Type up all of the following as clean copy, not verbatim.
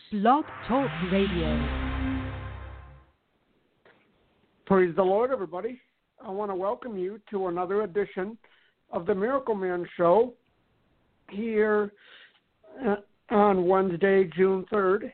Blog Talk Radio. Praise the Lord, everybody. I want to welcome you to another edition of the Miracle Man Show here on Wednesday, June 3rd.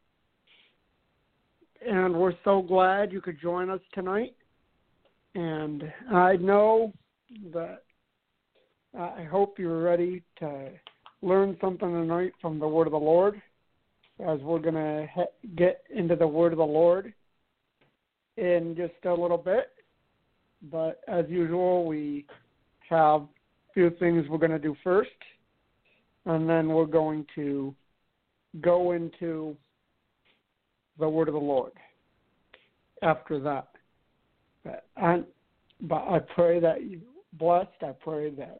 And we're so glad you could join us tonight. And I know that I hope you're ready to learn something tonight from the Word of the Lord, as we're going to get into the Word of the Lord in just a little bit. But as usual, we have a few things we're going to do first, and then we're going to go into the Word of the Lord after that. But I pray that you're blessed. I pray that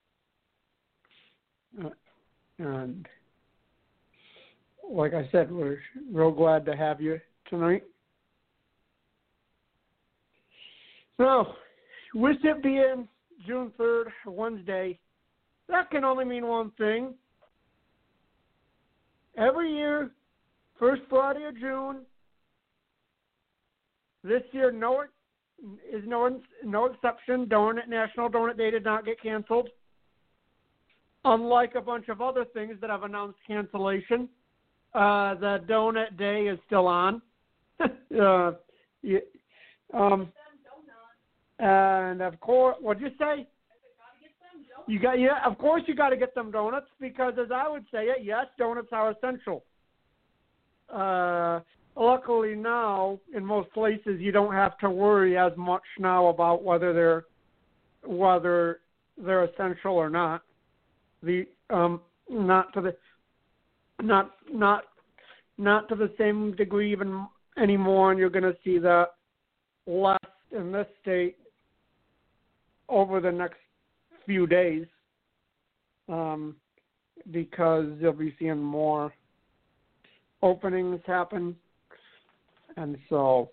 and like I said, we're real glad to have you tonight. Now, with it being June 3rd, Wednesday, that can only mean one thing. Every year, first Friday of June, this year no exception. National Donut Day did not get canceled. Unlike a bunch of other things that have announced cancellation, the Donut Day is still on. And of course, what'd you say? Of course you got to get them donuts, because as I would say it, yes, donuts are essential. Luckily now, in most places, you don't have to worry as much now about whether they're essential or not. Not to the same degree even anymore, and you're going to see that less in this state over the next few days, because you'll be seeing more openings happen. And so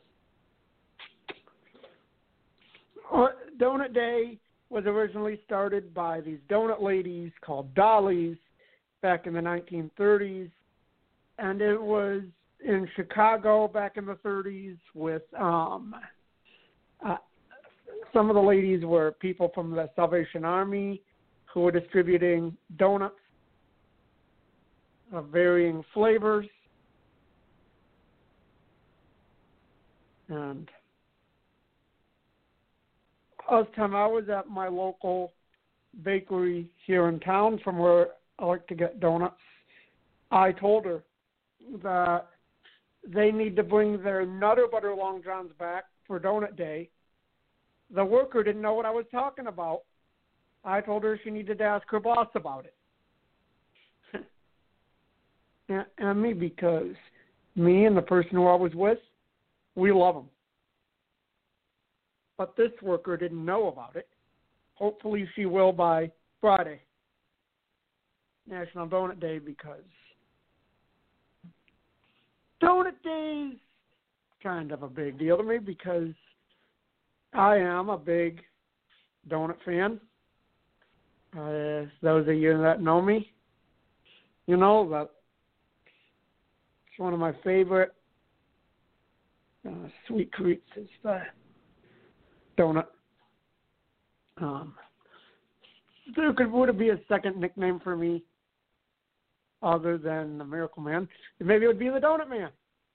Donut Day was originally started by these donut ladies called Dollies back in the 1930s, and it was in Chicago back in the 30s with some of the ladies were people from the Salvation Army who were distributing donuts of varying flavors. And last time I was at my local bakery here in town from where I like to get donuts, I told her that they need to bring their Nutter Butter Long Johns back for Donut Day. The worker didn't know what I was talking about. I told her she needed to ask her boss about it. and me, because me and the person who I was with, we love them. But this worker didn't know about it. Hopefully she will by Friday, National Donut Day, because Donut Day is kind of a big deal to me, because I am a big donut fan. Those of you that know me, you know that it's one of my favorite sweet treats is the donut. Would it be a second nickname for me other than the Miracle Man? Maybe it would be the Donut Man.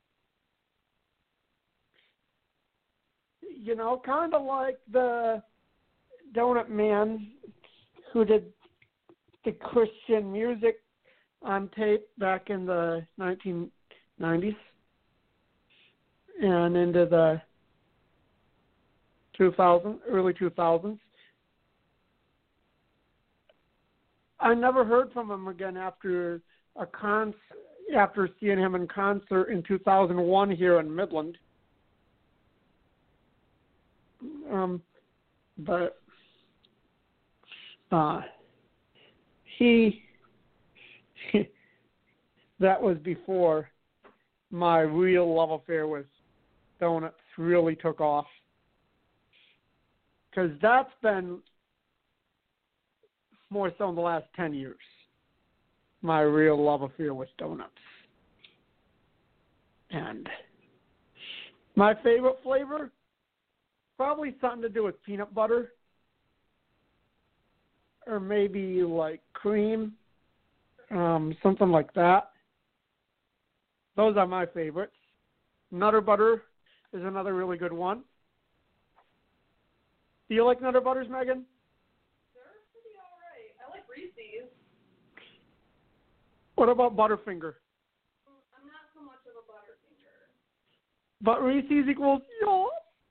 You know, kind of like the Donut Man who did the Christian music on tape back in the 1990s and into the early 2000s. I never heard from him again after seeing him in concert in 2001 here in Midland. But that was before my real love affair with donuts really took off. Because that's been more so in the last 10 years, my real love affair with donuts. And my favorite flavor, probably something to do with peanut butter or maybe like cream, something like that. Those are my favorites. Nutter butter is another really good one. Do you like Nutter Butters, Megan? They're pretty all right. I like Reese's. What about Butterfinger? I'm not so much of a Butterfinger. But Reese's equals yo.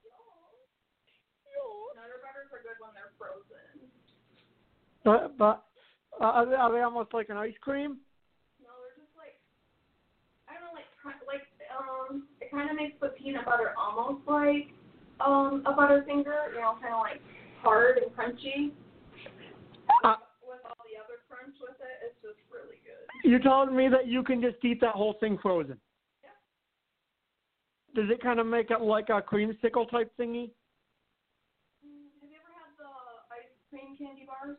Nutter Butters are good when they're frozen. But are they almost like an ice cream? No, they're just like, I don't know, it kind of makes the peanut butter almost like a Butterfinger, kind of like hard and crunchy. With all the other crunch with it, it's just really good. You're telling me that you can just eat that whole thing frozen? Yeah. Does it kind of make it like a creamsicle type thingy? Have you ever had the ice cream candy bars?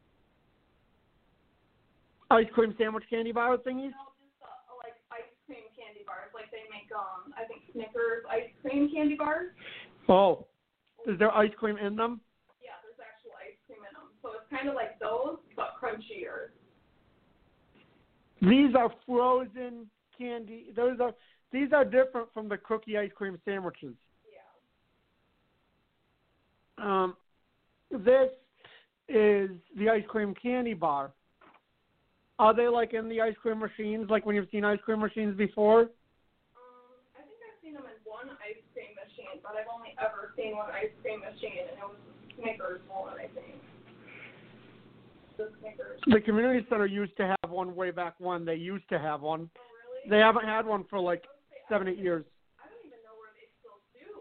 Ice cream sandwich candy bar thingies? No, just like ice cream candy bars. Like they make, I think Snickers ice cream candy bars. Oh, is there ice cream in them? Yeah, there's actual ice cream in them. So it's kind of like those, but crunchier. These are frozen candy. These are different from the cookie ice cream sandwiches. Yeah. This is the ice cream candy bar. Are they like in the ice cream machines, like when you've seen ice cream machines before? I think I've seen them in one ice cream machine, but I've only ever seen one ice cream machine, and it was the Snickers one, I think. The Snickers. The community center used to have one way back when. They used to have one. Oh, really? They haven't had one for like 7-8 years. I don't even know where they still do.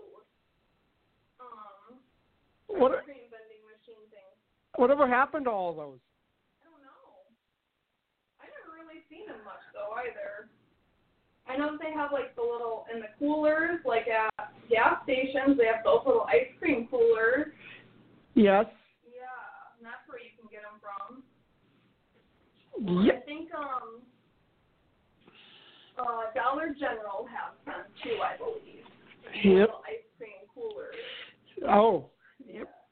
What? Ice cream vending machine things. Whatever happened to all those? I don't know. I never really seen them much though either. I know they have like the little in the coolers, like at gas stations. They have those little ice cream coolers. Yes. Yeah, and that's where you can get them from. Yep. I think Dollar General has them too, I believe. Yep. Little ice cream coolers. Oh. Yeah. Yep.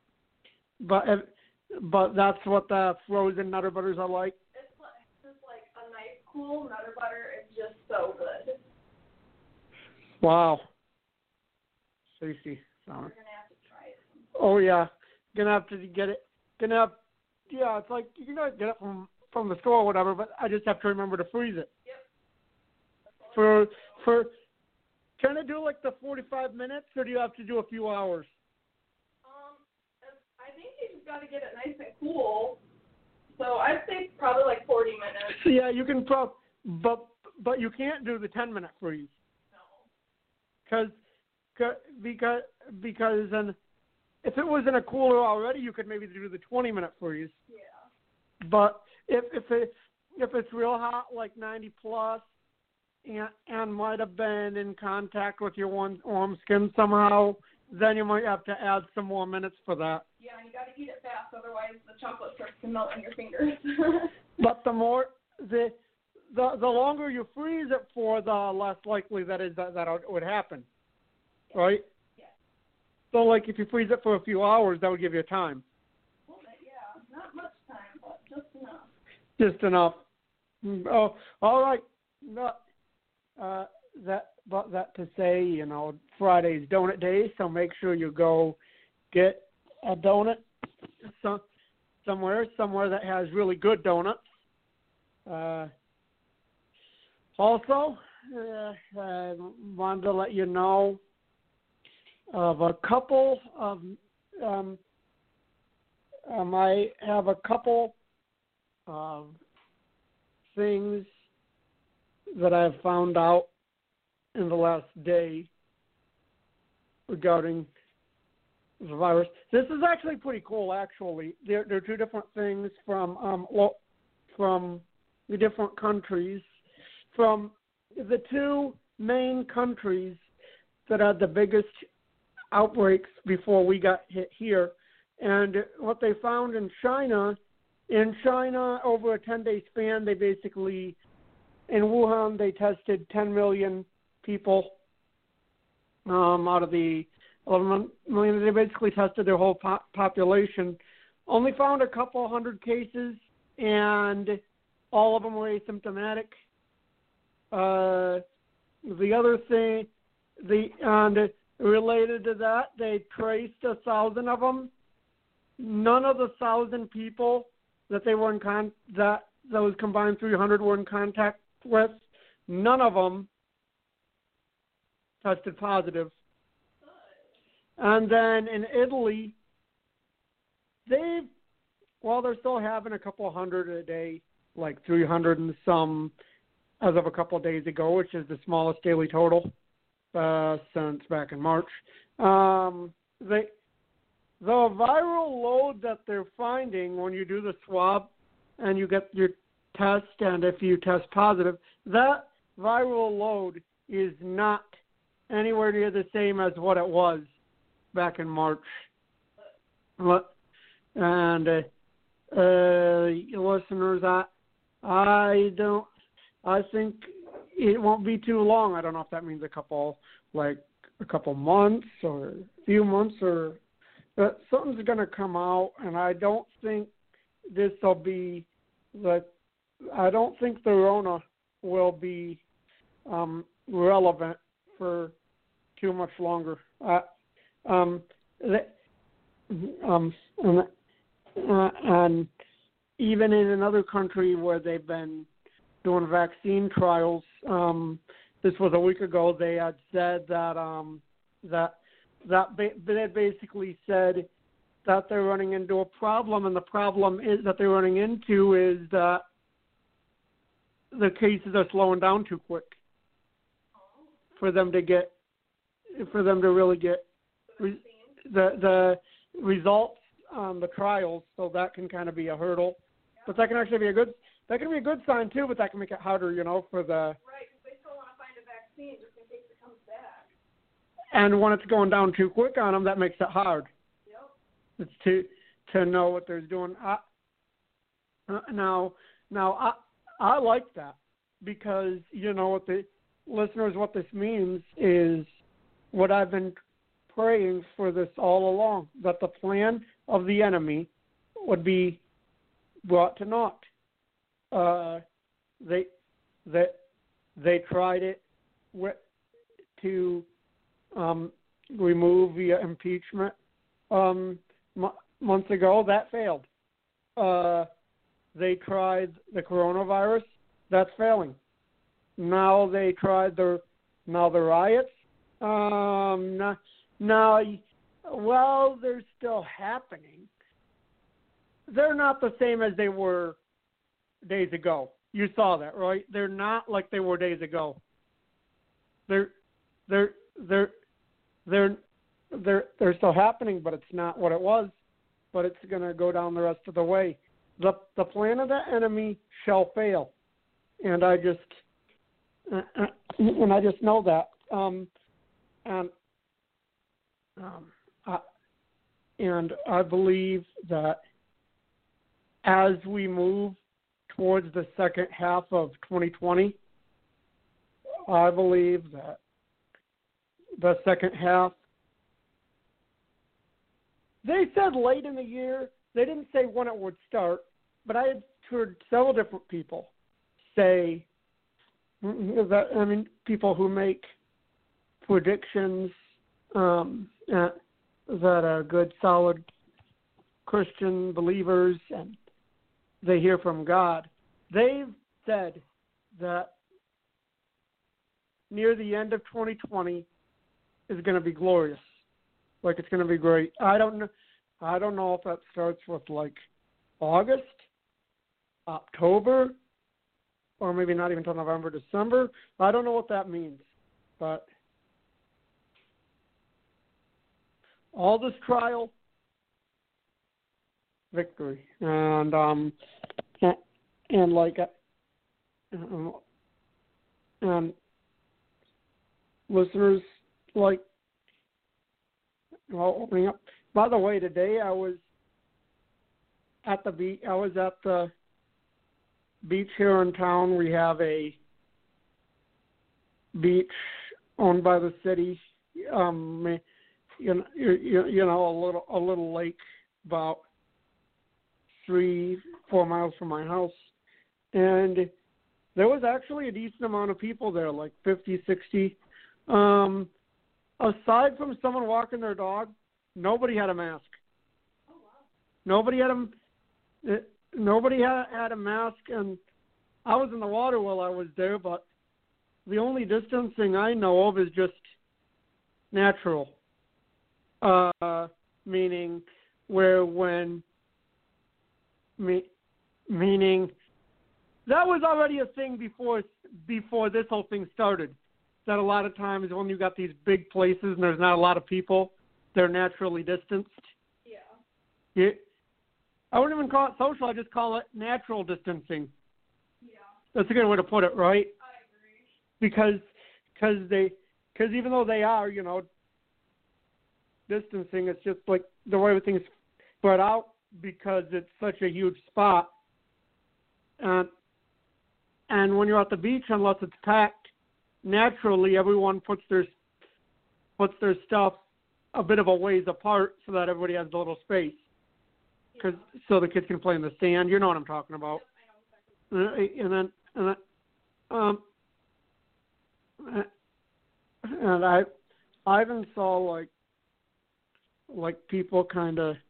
But that's what the frozen Nutter Butters are like. It's just like a nice cool Nutter Butter. It's just so good. Wow. Stacy. We're gonna have to try it. Oh yeah. Gonna have to get it. Yeah, it's like you can get it from the store or whatever, but I just have to remember to freeze it. Yep. For can I do like the 45 minutes, or do you have to do a few hours? I think you just got to get it nice and cool. So I'd say probably like 40 minutes. Yeah, you can but you can't do the 10-minute freeze. No. Because then if it was in a cooler already, you could maybe do the 20-minute freeze. Yeah. But if it's real hot, like 90 plus, and might have been in contact with your warm skin somehow, then you might have to add some more minutes for that. Yeah, and you got to eat it fast, otherwise the chocolate starts to melt in your fingers. But the longer you freeze it for, the less likely that it would happen, right? Yeah. So, like, if you freeze it for a few hours, that would give you time. A little bit, yeah. Not much time, but just enough. Just enough. Oh, all right. That to say, Friday's donut day, so make sure you go get a donut somewhere that has really good donuts. Also, I wanted to let you know of a couple of I have a couple of things that I've found out in the last day regarding the virus. This is actually pretty cool. Actually, there are two different things from the different countries. From the two main countries that had the biggest outbreaks before we got hit here, and what they found in China over a 10-day span, they basically in Wuhan they tested 10 million people out of the 11 million. They basically tested their whole population. Only found a couple hundred cases, and all of them were asymptomatic. The other thing, and related to that, they traced 1,000 of them. None of the 1,000 people that they were in those combined 300 were in contact with, none of them tested positive. And then in Italy, they're still having a couple hundred a day, like 300 and some as of a couple of days ago, which is the smallest daily total since back in March. The viral load that they're finding when you do the swab and you get your test, and if you test positive, that viral load is not anywhere near the same as what it was back in March. And listeners, I think it won't be too long. I don't know if that means a couple months or a few months, or something's going to come out, and I don't think this will be I don't think the Rona will be relevant for too much longer. And even in another country where they've been doing vaccine trials, this was a week ago, they had said that they basically said that they're running into a problem, and the problem is that they're running into is that the cases are slowing down too quick for them to really get the results on the trials. So that can kind of be a hurdle, but that can actually be a good sign too. But that can make it harder, for the right, because they still want to find a vaccine just in case it comes back. And when it's going down too quick on them, that makes it hard. Yep. It's to know what they're doing. Now I like that, because what the listeners, what this means is what I've been praying for this all along, that the plan of the enemy would be brought to naught. They tried it to remove via impeachment months ago. That failed. They tried the coronavirus. That's failing. Now they tried the riots. They're still happening. They're not the same as they were days ago. You saw that, right? They're not like they were days ago. They're still happening, but it's not what it was. But it's going to go down the rest of the way. The plan of the enemy shall fail, and I just know that. And I believe that as we move towards the second half of 2020, I believe that the second half, they said late in the year. They didn't say when it would start, but I had heard several different people say that, people who make predictions that are good, solid Christian believers, and they hear from God. They've said that near the end of 2020 is going to be glorious. Like, it's going to be great. I don't know if that starts with August, October, or maybe not even until November, December. I don't know what that means, but all this trial, victory, and listeners, opening up. By the way, today I was at the beach. I was at the beach here in town. We have a beach owned by the city. A little lake about 3-4 miles from my house, and there was actually a decent amount of people there, like 50, 60. Aside from someone walking their dog, nobody had a mask. Oh, wow. Nobody had a mask, and I was in the water while I was there, but the only distancing I know of is just natural, meaning meaning that was already a thing before this whole thing started. That a lot of times when you got these big places and there's not a lot of people, they're naturally distanced. Yeah. I wouldn't even call it social. I just call it natural distancing. Yeah. That's a good way to put it, right? I agree. Because even though they are, distancing, it's just like the way everything's spread out because it's such a huge spot. And when you're at the beach, unless it's packed, naturally everyone puts their stuff a bit of a ways apart so that everybody has a little space. So the kids can play in the sand. You know what I'm talking about. And I even saw like people kind of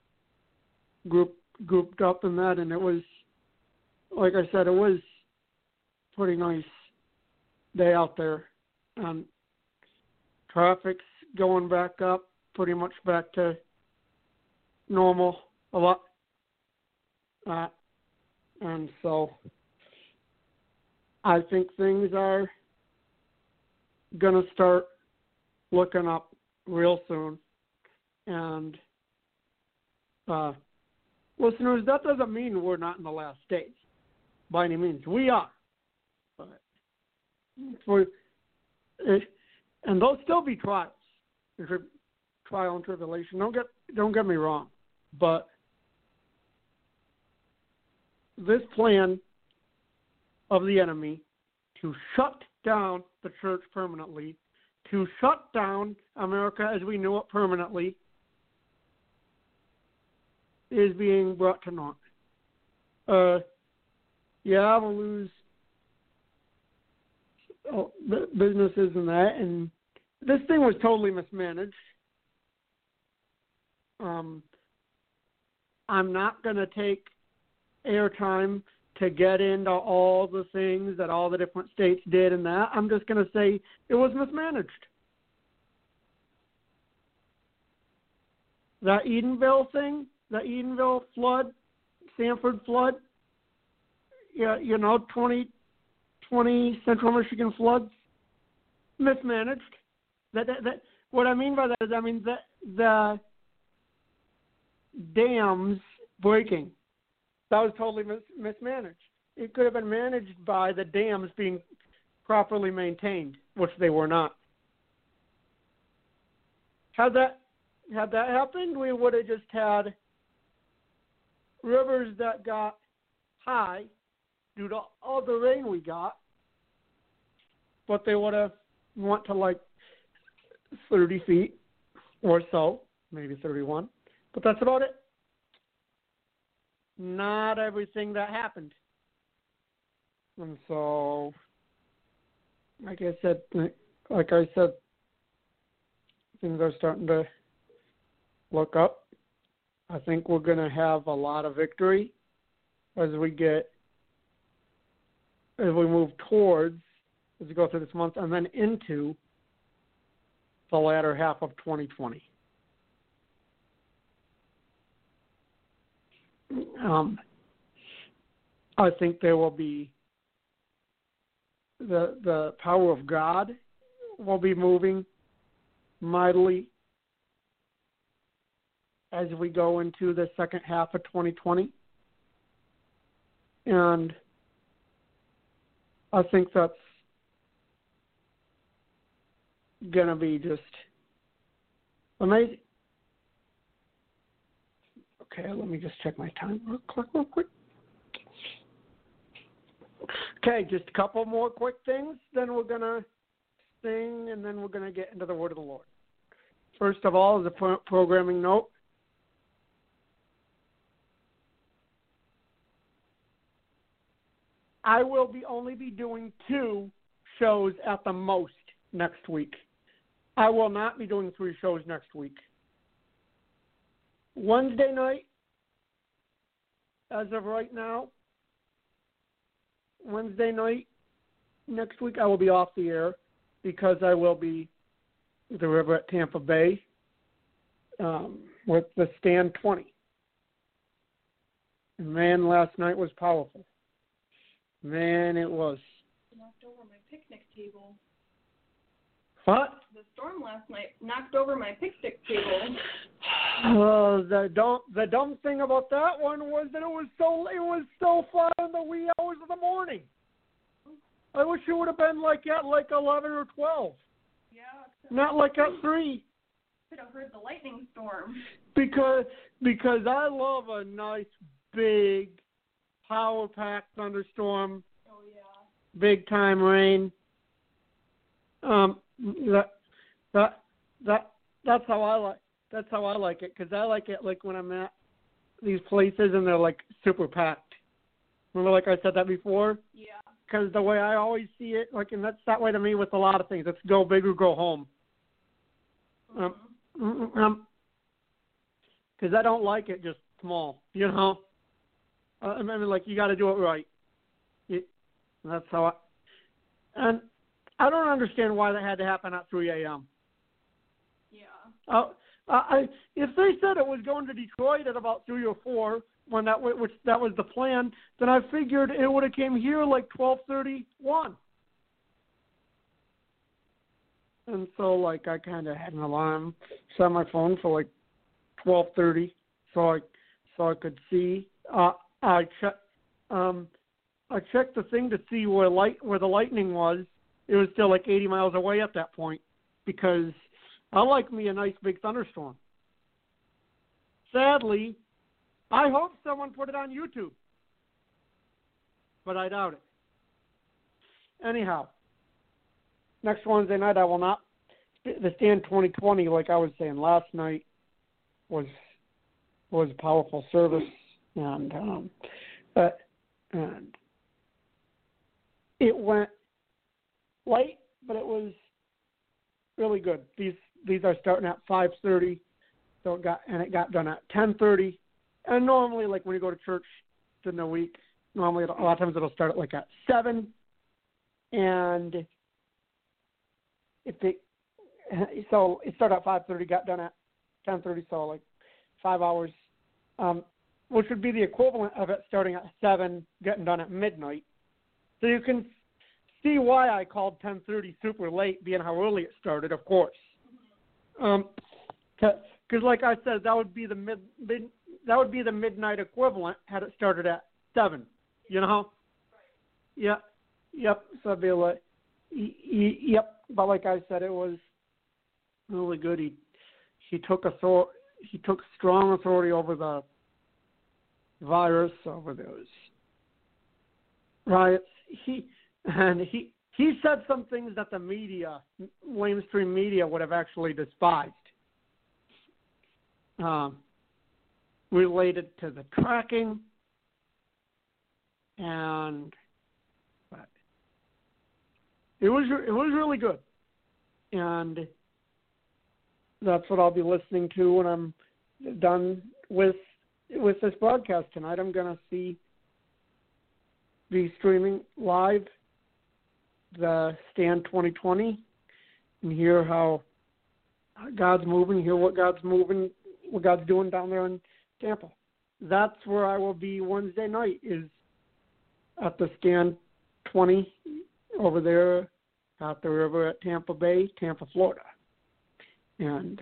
grouped up in that, and it was, like I said, it was pretty nice day out there. Traffic's going back up, pretty much back to normal a lot. And so I think things are going to start looking up real soon. And listeners, that doesn't mean we're not in the last days by any means. We are. But and there'll still be trials, trial and tribulation. Don't get me wrong, but this plan of the enemy to shut down the church permanently, to shut down America as we knew it permanently, is being brought to naught. We'll lose businesses and that, and this thing was totally mismanaged. I'm not going to take airtime to get into all the things that all the different states did and that. I'm just going to say it was mismanaged. That Edenville thing, the Edenville flood, Sanford flood, 2020 Central Michigan floods, mismanaged. That what I mean by that is, the dams breaking. That was totally mismanaged. It could have been managed by the dams being properly maintained, which they were not. Had that happened, we would have just had rivers that got high due to all the rain we got, but they would have went to 30 feet or so, maybe 31, but that's about it. Not everything that happened. And so, like I said, things are starting to look up. I think we're going to have a lot of victory as we move towards, as we go through this month, and then into the latter half of 2020. I think there will be the power of God will be moving mightily as we go into the second half of 2020. And I think that's going to be just amazing. Okay, let me just check my time real quick. Okay, just a couple more quick things, then we're going to thing, and then we're going to get into the Word of the Lord. First of all, as a programming note, I will only be doing 2 shows at the most next week. I will not be doing 3 shows next week. Wednesday night, as of right now, Wednesday night next week, I will be off the air because I will be at the river at Tampa Bay with the Stand 20. And man, last night was powerful. Man, it was. Knocked over my picnic table. What? The storm last night knocked over my picnic table. The dumb thing about that one was that it was so far in the wee hours of the morning. I wish it would have been at 11 or 12. Yeah. Not like at 3. Could have heard the lightning storm. Because I love a nice big power-packed thunderstorm. Oh yeah. Big time rain. That's how I like. That's how I like it, because I like it when I'm at these places and they're super packed. Remember, I said that before? Yeah. Because the way I always see it, and that's that way to me with a lot of things. It's go big or go home. Because I don't like it just small, you know. I mean, you got to do it right. That's how and I don't understand why that had to happen at 3 a.m. Yeah. If they said it was going to Detroit at about 3 or 4, when that was the plan, then I figured it would have came here 12:31. And so I kind of had an alarm set on my phone for 12:30, so I could see. I checked the thing to see where the lightning was. It was still 80 miles away at that point, because I like me a nice big thunderstorm. Sadly, I hope someone put it on YouTube, but I doubt it. Anyhow, next Wednesday night I will not. The Stand 2020, like I was saying last night, was a powerful service, and it went late, but it was really good. These are starting at 5:30, so it got done at 10:30. And normally, when you go to church during the week, normally a lot of times it'll start at 7, and so it started at 5:30, got done at 10:30, so 5 hours, which would be the equivalent of it starting at 7, getting done at midnight. So you can see why I called 10:30 super late, being how early it started, of course. Because like I said, that would be the midnight equivalent had it started at 7. You know? Yeah. Yep. So it'd be yep. But like I said, it was really good. He took strong authority over the virus, over those riots. He said some things that the media, mainstream media, would have actually despised, related to the tracking, and but it was really good, and that's what I'll be listening to when I'm done with this broadcast tonight. I'm going to be streaming live the Stand 2020 and hear how God's moving, hear what God's doing down there in Tampa. That's where I will be Wednesday night, is at the Stand 20 over there at the river at Tampa Bay, Tampa, Florida. And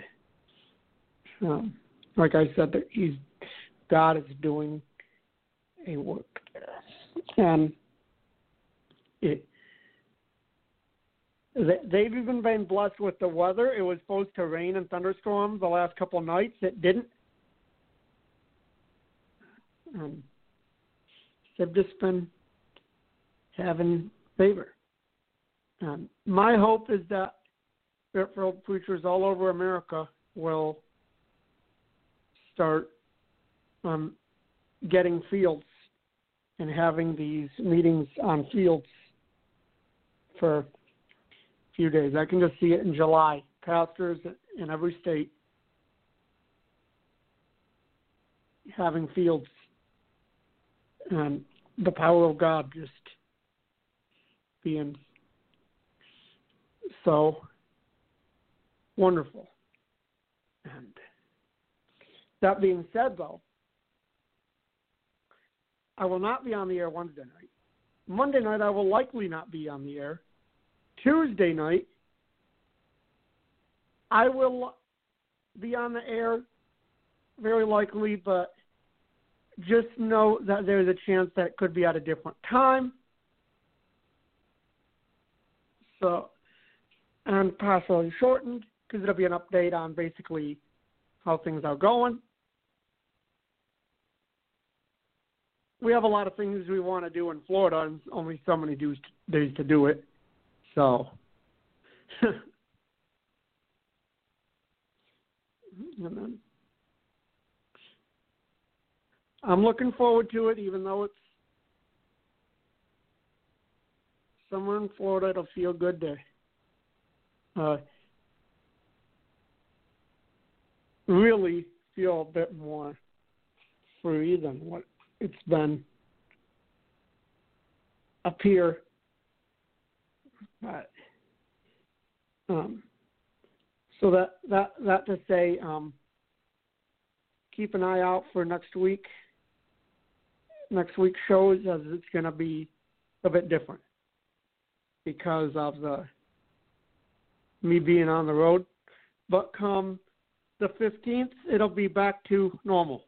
like I said, God is doing a work there. And they've even been blessed with the weather. It was supposed to rain and thunderstorms the last couple of nights. It didn't. They've just been having favor. My hope is that Fairfield preachers all over America will start getting fields and having these meetings on fields for a few days. I can just see it in July. Pastors in every state having fields, and the power of God just being so wonderful. And that being said, though, I will not be on the air Wednesday night. Monday night, I will likely not be on the air. Tuesday night, I will be on the air, very likely, but just know that there's a chance that it could be at a different time. So, and possibly shortened, because it'll be an update on basically how things are going. We have a lot of things we want to do in Florida, and only so many days to do it. So, and then I'm looking forward to it, even though it's somewhere in Florida. It'll feel good to really feel a bit more free than what it's been up here. So that to say, keep an eye out for next week's shows, as it's going to be a bit different because of me being on the road. But come the 15th, it'll be back to normal.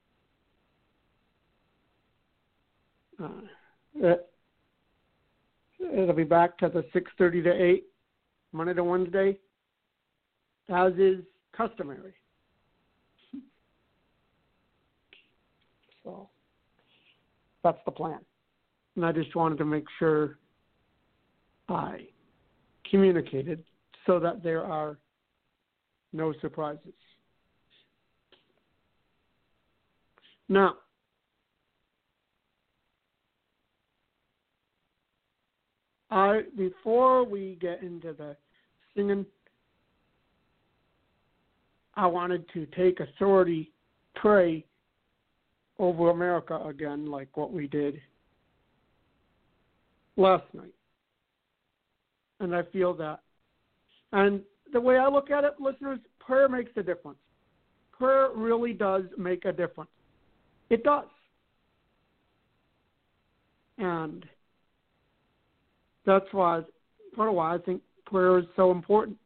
It'll be back to the 6:30 to 8, Monday to Wednesday, as is customary. So that's the plan. And I just wanted to make sure I communicated so that there are no surprises. Now, before we get into the singing, I wanted to take authority, pray over America again, like what we did last night. And I feel that. And the way I look at it, listeners, prayer makes a difference. Prayer really does make a difference. It does. And that's why, part of why I think prayer is so important.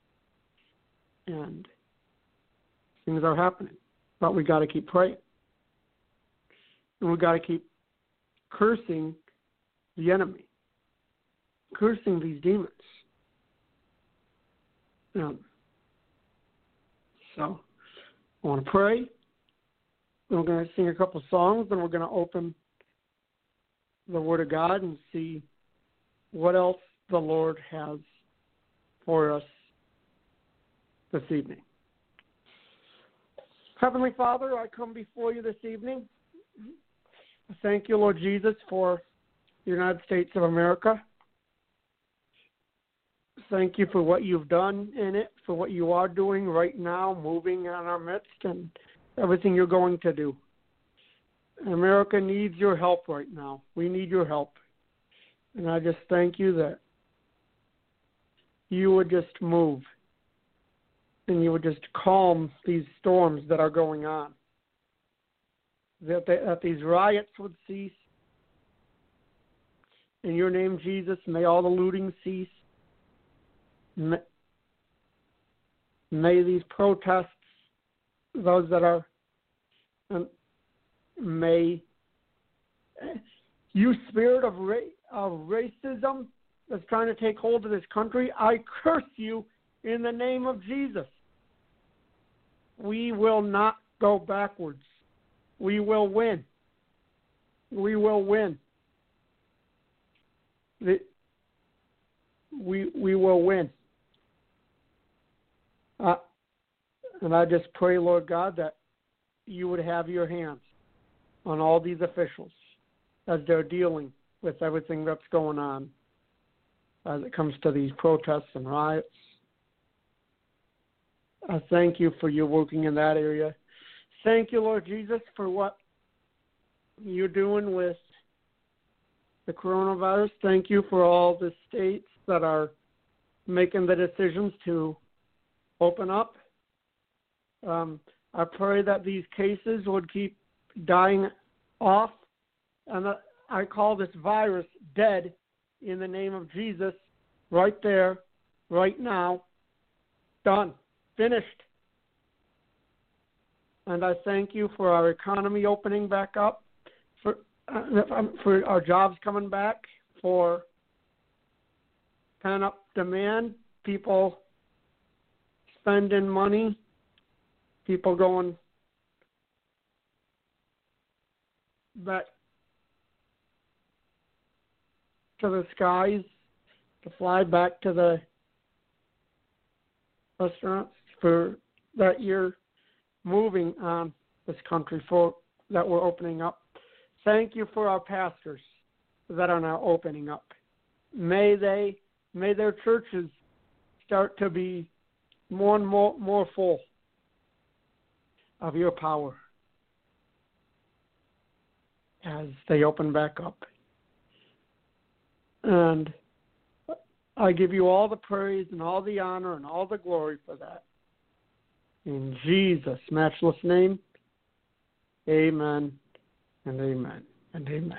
And things are happening. But we got to keep praying. And we got to keep cursing the enemy, cursing these demons. So I want to pray. Then we're going to sing a couple songs. Then we're going to open the Word of God and see what else the Lord has for us this evening. Heavenly Father, I come before you this evening. I thank you, Lord Jesus, for the United States of America. Thank you for what you've done in it, for what you are doing right now, moving in our midst, and everything you're going to do. America needs your help right now. We need your help. And I just thank you that you would just move and you would just calm these storms that are going on. That these riots would cease. In your name, Jesus, may all the looting cease. May these protests, those that are, may you spirit of racism that's trying to take hold of this country, I curse you in the name of Jesus. We will not go backwards. We will win. We will win. we will win. And I just pray, Lord God, that you would have your hands on all these officials as they're dealing with everything that's going on as it comes to these protests and riots. I thank you for your working in that area. Thank you, Lord Jesus, for what you're doing with the coronavirus. Thank you for all the states that are making the decisions to open up. I pray that these cases would keep dying off, and I call this virus dead in the name of Jesus, right there, right now, done, finished. And I thank you for our economy opening back up, for our jobs coming back, for pent-up demand, people spending money, people going back to the skies to fly back to the restaurants for that you're moving on this country for that we're opening up. Thank you for our pastors that are now opening up. May their churches start to be more and more full of your power as they open back up. And I give you all the praise and all the honor and all the glory for that. In Jesus' matchless name, amen and amen and amen.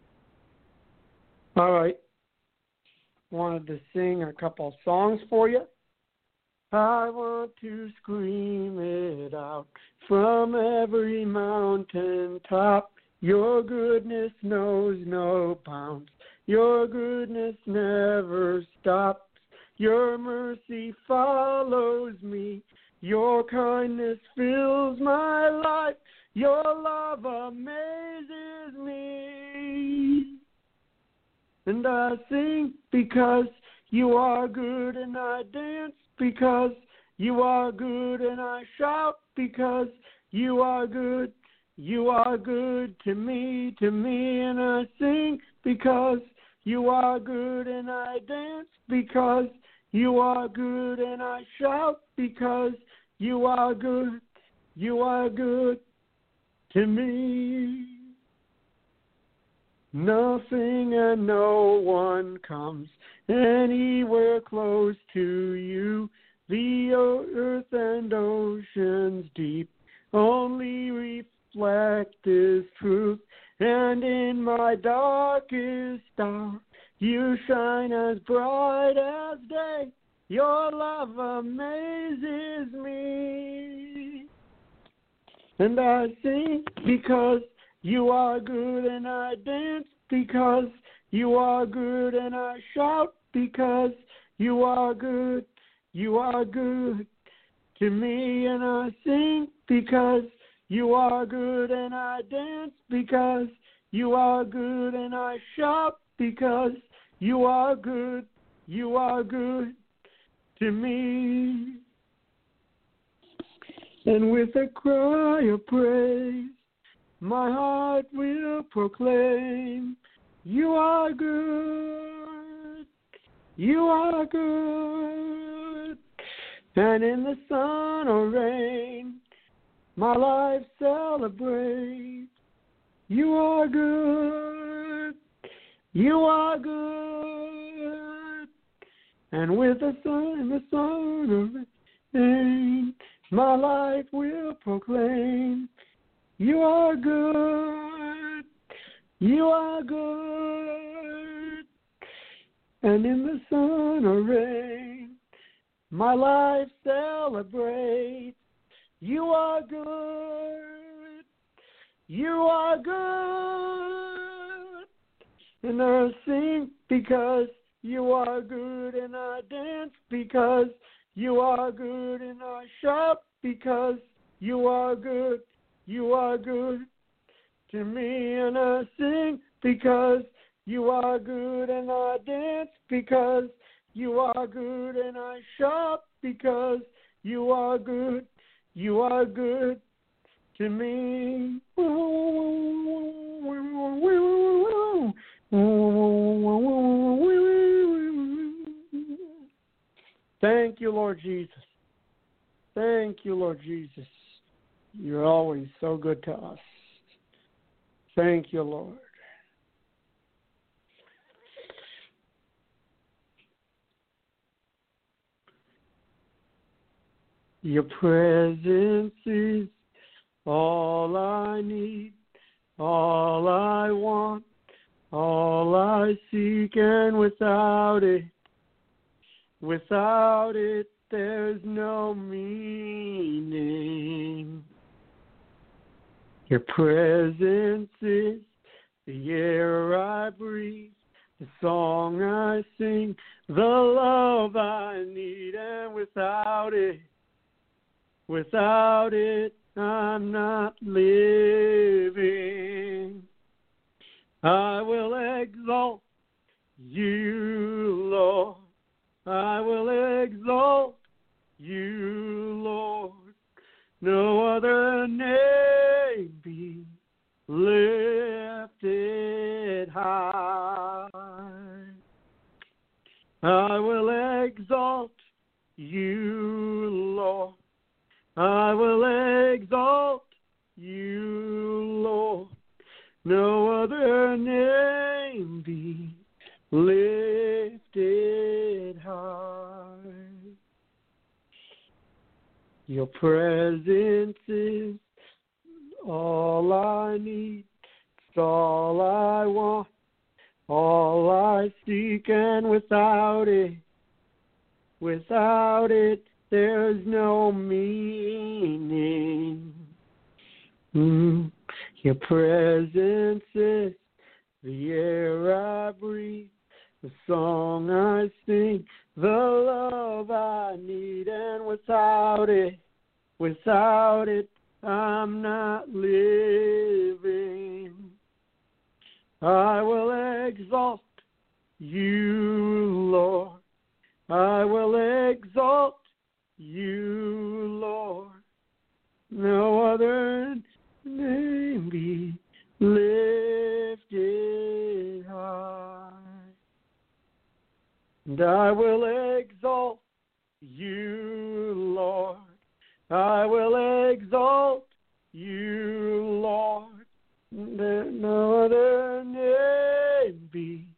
All right. Wanted to sing a couple songs for you. I want to scream it out from every mountain top. Your goodness knows no bounds. Your goodness never stops. Your mercy follows me. Your kindness fills my life. Your love amazes me. And I sing because you are good, and I dance because you are good, and I shout because you are good. You are good to me, and I sing because you are good, and I dance because you are good, and I shout because you are good. You are good to me. Nothing and no one comes anywhere close to you. The earth and oceans deep only reflect this truth. And in my darkest hour, you shine as bright as day. Your love amazes me. And I sing because you are good, and I dance because you are good, and I shout because you are good. You are good to me, and I sing because you are good, and I dance because you are good, and I shout because you are good. You are good to me. And with a cry of praise, my heart will proclaim, you are good, you are good. And in the sun or rain, my life celebrates, you are good, you are good. And with the sun or rain, my life will proclaim, you are good, you are good. And in the sun or rain, my life celebrates, you are good, you are good. And I sing because you are good, and I dance because you are good, and I shout because you are good. You are good to me, and I sing because you are good, and I dance because You are good, and I shout because you are good. You are good to me. Thank you, Lord Jesus. Thank you, Lord Jesus. You're always so good to us. Thank you, Lord. Your presence is all I need, all I want, all I seek, and without it, there's no meaning. Your presence is the air I breathe, the song I sing, the love I need, and without it, I'm not living. I will exalt you, Lord. I will exalt you, Lord. No other name be lifted high. I will exalt you, Lord. I will exalt you, Lord. No other name be lifted high. Your presence is all I need. It's all I want, all I seek, and without it, there's no meaning. Your presence is the air I breathe, the song I sing, the love I need, and without it, I'm not living. I will exalt you, Lord. I will exalt you, Lord. No other name be lifted high. And I will exalt you, Lord. I will exalt you, Lord. Let no other name be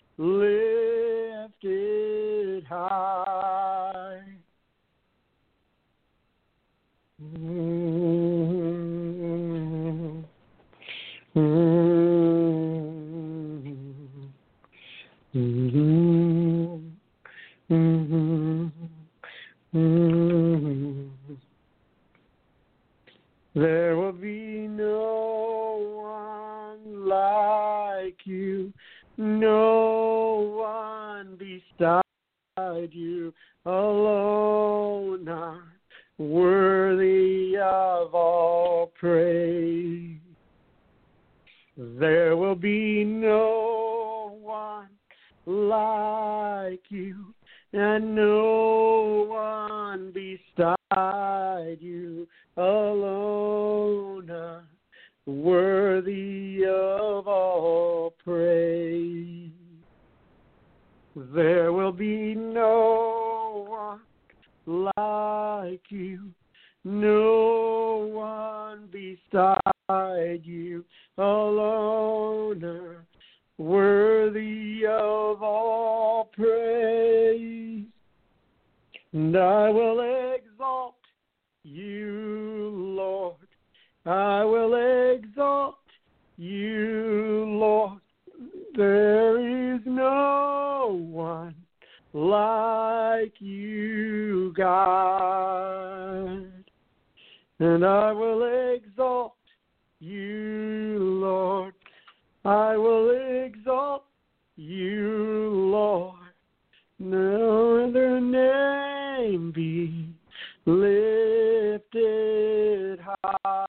lifted high. There will be no one like you, no one beside you, alone are worthy of all praise. There will be no one like you, and no one beside you, alone are worthy of all praise. There will be no one like you, no one beside you, alone are worthy of all praise. And I will exalt you, Lord. I will exalt you, Lord. There is no one like you, God. And I will exalt you, Lord. I will exalt you, Lord. No other name be lifted high.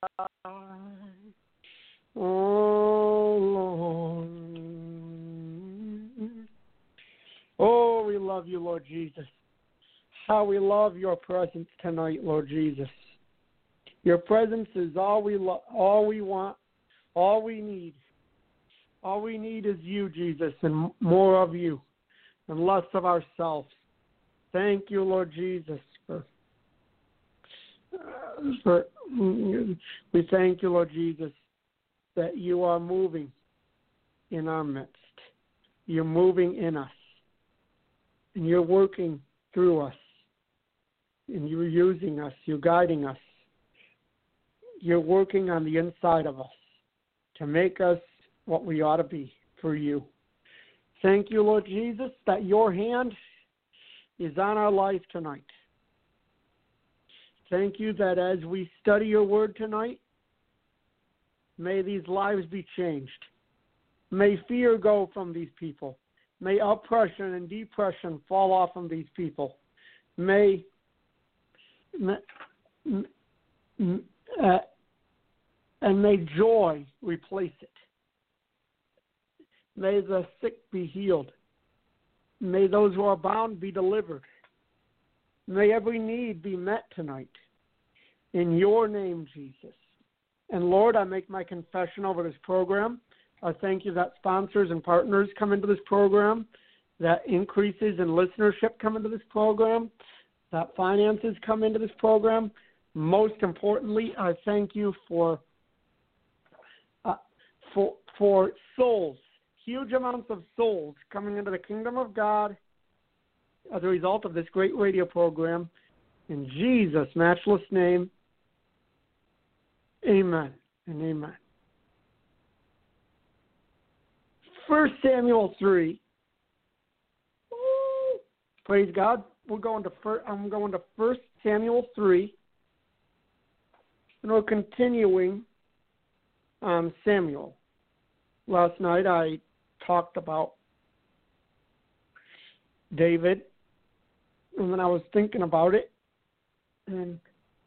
Oh, Lord. Oh, we love you, Lord Jesus. How we love your presence tonight, Lord Jesus. Your presence is all we all we want, all we need. All we need is you, Jesus, and more of you and less of ourselves. Thank you, Lord Jesus, we thank you, Lord Jesus, that you are moving in our midst. You're moving in us, and you're working through us, and you're using us, you're guiding us. You're working on the inside of us to make us what we ought to be for you. Thank you, Lord Jesus, that your hand is on our life tonight. Thank you that as we study your word tonight, may these lives be changed. May fear go from these people. May oppression and depression fall off from these people. And may joy replace it. May the sick be healed. May those who are bound be delivered. May every need be met tonight. In your name, Jesus. And Lord, I make my confession over this program. I thank you that sponsors and partners come into this program, that increases in listenership come into this program, that finances come into this program. Most importantly, I thank you for souls, huge amounts of souls coming into the kingdom of God as a result of this great radio program. In Jesus' matchless name, amen and amen. 1 Samuel 3. Woo, praise God. I'm going to 1 Samuel 3. And we're continuing on Samuel. Last night I talked about David, and then I was thinking about it, and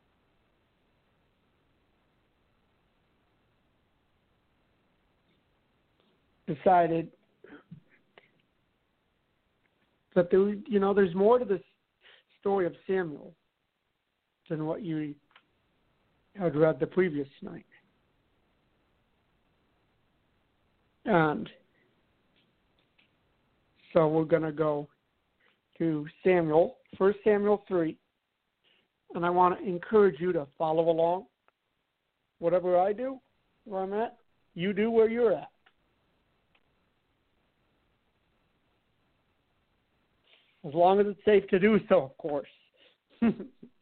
decided that there's more to this story of Samuel than what you had read the previous night. And so we're going to go to Samuel, 1 Samuel 3, and I want to encourage you to follow along. Whatever I do, where I'm at, you do where you're at. As long as it's safe to do so, of course. 2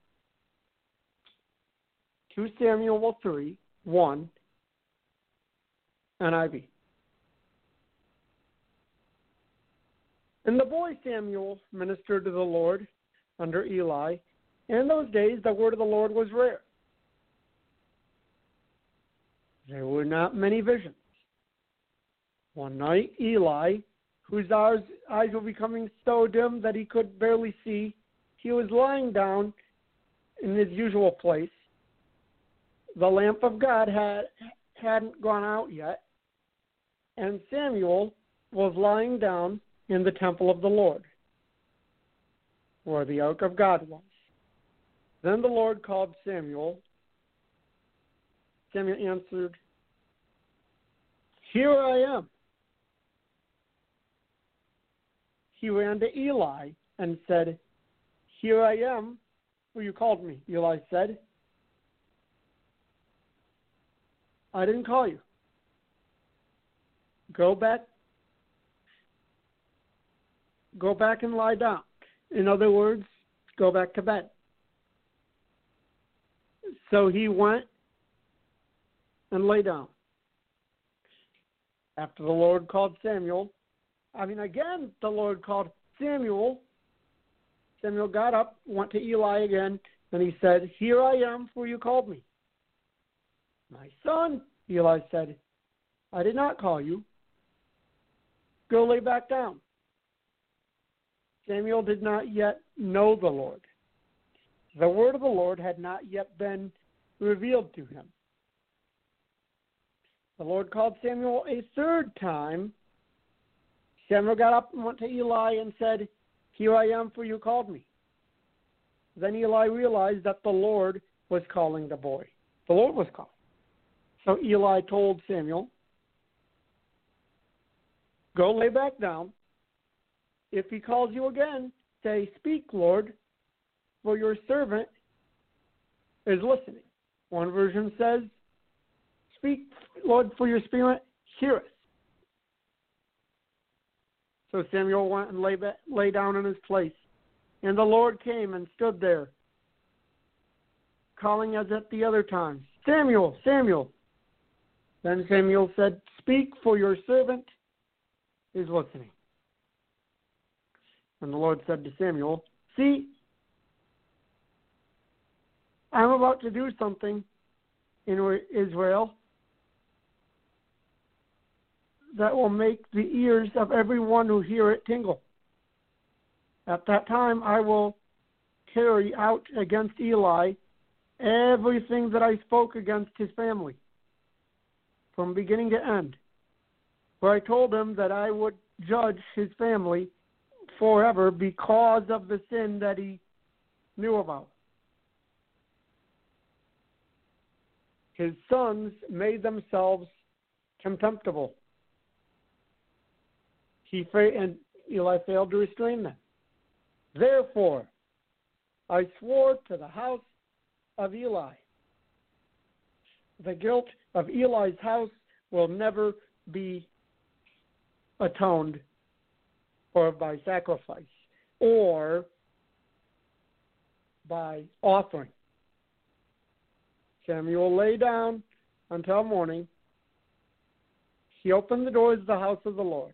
Samuel 3, 1, NIV. And the boy Samuel ministered to the Lord under Eli. And in those days, the word of the Lord was rare. There were not many visions. One night, Eli, whose eyes were becoming so dim that he could barely see, he was lying down in his usual place. The lamp of God hadn't gone out yet, and Samuel was lying down in the temple of the Lord, where the ark of God was. Then the Lord called Samuel. Samuel answered, "Here I am." He ran to Eli and said, "Here I am, for you called me." Eli said, "I didn't call you. Go back and lie down." In other words, go back to bed. So he went and lay down. After the Lord called Samuel, the Lord called Samuel. Samuel got up, went to Eli again, and he said, "Here I am, for you called me." "My son," Eli said, "I did not call you. Go lay back down." Samuel did not yet know the Lord. The word of the Lord had not yet been revealed to him. The Lord called Samuel a third time. Samuel got up and went to Eli and said, Here I am, for you called me. Then Eli realized that the Lord was calling the boy. The Lord was calling. So Eli told Samuel, go lay back down. If he calls you again, say, speak, Lord, for your servant is listening. One version says, speak, Lord, for your spirit heareth. So Samuel went and lay down in his place. And the Lord came and stood there, calling as at the other times, Samuel, Samuel. Then Samuel said, speak, for your servant is listening. And the Lord said to Samuel, see, I'm about to do something in Israel that will make the ears of everyone who hear it tingle. At that time, I will carry out against Eli everything that I spoke against his family, from beginning to end. For I told him that I would judge his family forever because of the sin that he knew about. His sons made themselves contemptible. And Eli failed to restrain them. Therefore, I swore to the house of Eli, the guilt of Eli's house will never be atoned for by sacrifice or by offering. Samuel lay down until morning. He opened the doors of the house of the Lord.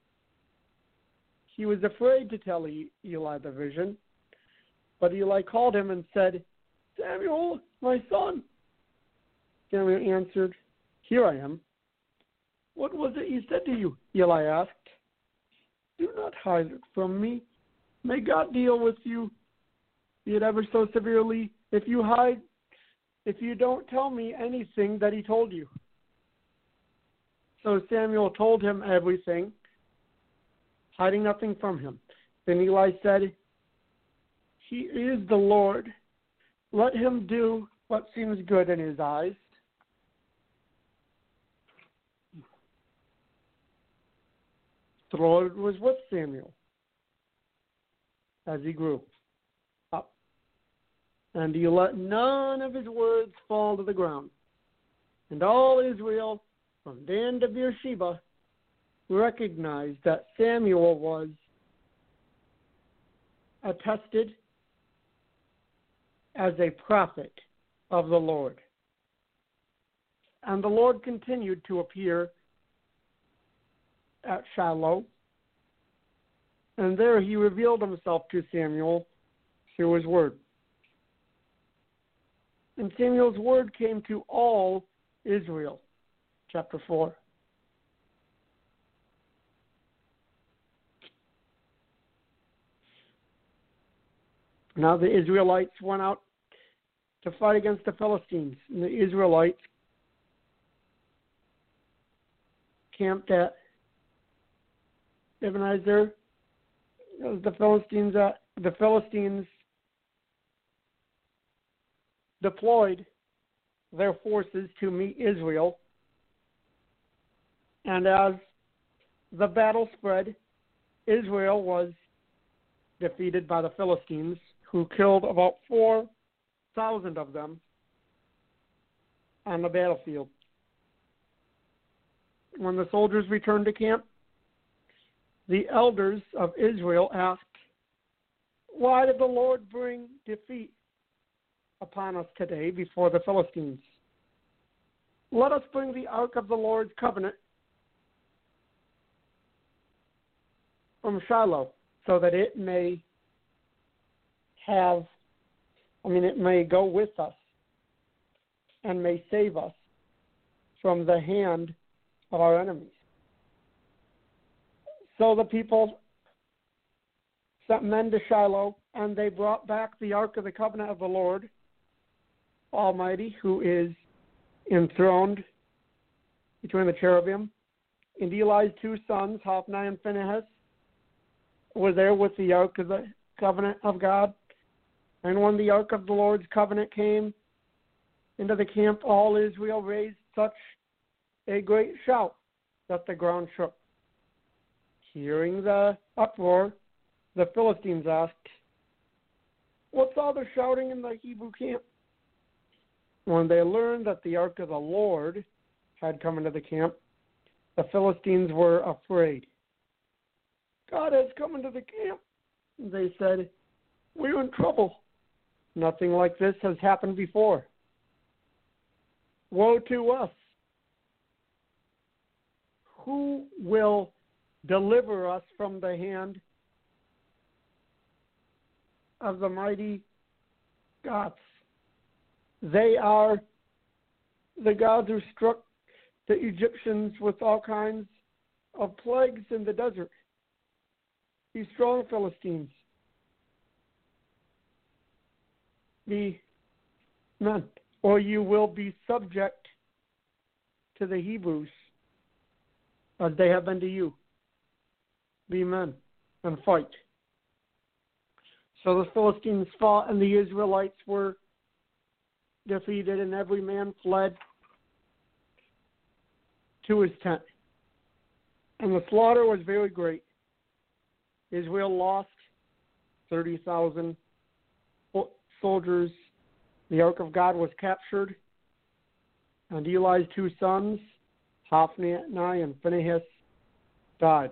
He was afraid to tell Eli the vision, but Eli called him and said, Samuel, my son. Samuel answered, here I am. What was it he said to you? Eli asked. Do not hide it from me. May God deal with you, be it ever so severely, if you don't tell me anything that he told you. So Samuel told him everything, hiding nothing from him. Then Eli said, he is the Lord. Let him do what seems good in his eyes. The Lord was with Samuel as he grew up, and he let none of his words fall to the ground. And all Israel, from Dan to Beersheba, recognized that Samuel was attested as a prophet of the Lord. And the Lord continued to appear at Shiloh, and there he revealed himself to Samuel through his word. And Samuel's word came to all Israel. Chapter 4. Now the Israelites went out to fight against the Philistines, and the Israelites camped at Ebenezer. The Philistines deployed their forces to meet Israel, and as the battle spread, Israel was defeated by the Philistines, who killed about 4,000 of them on the battlefield. When the soldiers returned to camp, the elders of Israel asked, why did the Lord bring defeat upon us today before the Philistines? Let us bring the ark of the Lord's covenant from Shiloh, so that it may go with us and may save us from the hand of our enemies. So the people sent men to Shiloh, and they brought back the ark of the covenant of the Lord Almighty, who is enthroned between the cherubim. And Eli's two sons, Hophni and Phinehas, were there with the Ark of the Covenant of God. And when the Ark of the Lord's Covenant came into the camp, all Israel raised such a great shout that the ground shook. Hearing the uproar, the Philistines asked, "What's all the shouting in the Hebrew camp?" When they learned that the Ark of the Lord had come into the camp, the Philistines were afraid. "God has come into the camp," they said. "We're in trouble. Nothing like this has happened before. Woe to us! Who will deliver us from the hand of the mighty gods? They are the gods who struck the Egyptians with all kinds of plagues in the desert. Be strong, Philistines. Be men, or you will be subject to the Hebrews as they have been to you. Be men and fight." So the Philistines fought, and the Israelites were defeated, and every man fled to his tent. And the slaughter was very great. Israel lost 30,000 soldiers. The Ark of God was captured, and Eli's two sons, Hophni and Phinehas, died.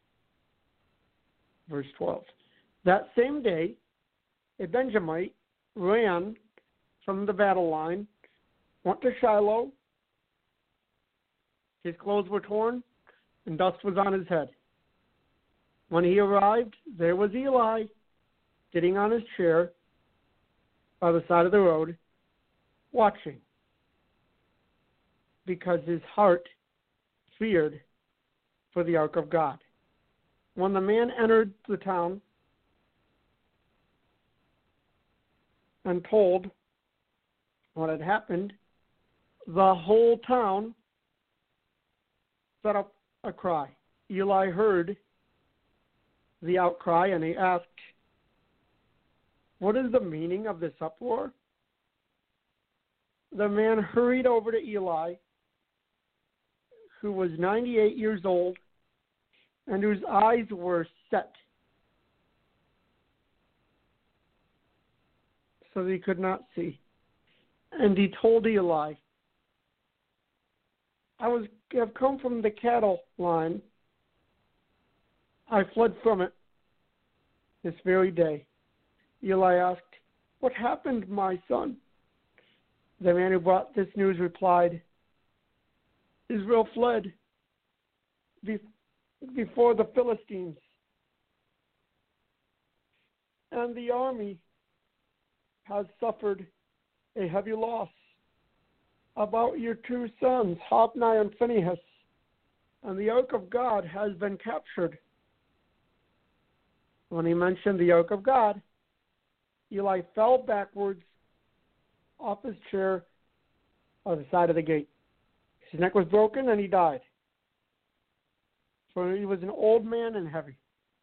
Verse 12. That same day, a Benjamite ran from the battle line, went to Shiloh. His clothes were torn, and dust was on his head. When he arrived, there was Eli sitting on his chair by the side of the road, watching, because his heart feared for the Ark of God. When the man entered the town and told what had happened, the whole town set up a cry. Eli heard the outcry, and he asked, "What is the meaning of this uproar?" The man hurried over to Eli, who was 98 years old and whose eyes were set so that he could not see. And he told Eli, "I have come from the cattle line. I fled from it this very day." Eli asked, "What happened, my son?" The man who brought this news replied, "Israel fled before the Philistines, and the army has suffered a heavy loss. About your two sons, Hophni and Phinehas, and the Ark of God has been captured." When he mentioned the Ark of God, Eli fell backwards off his chair on the side of the gate. His neck was broken and he died, for he was an old man and heavy.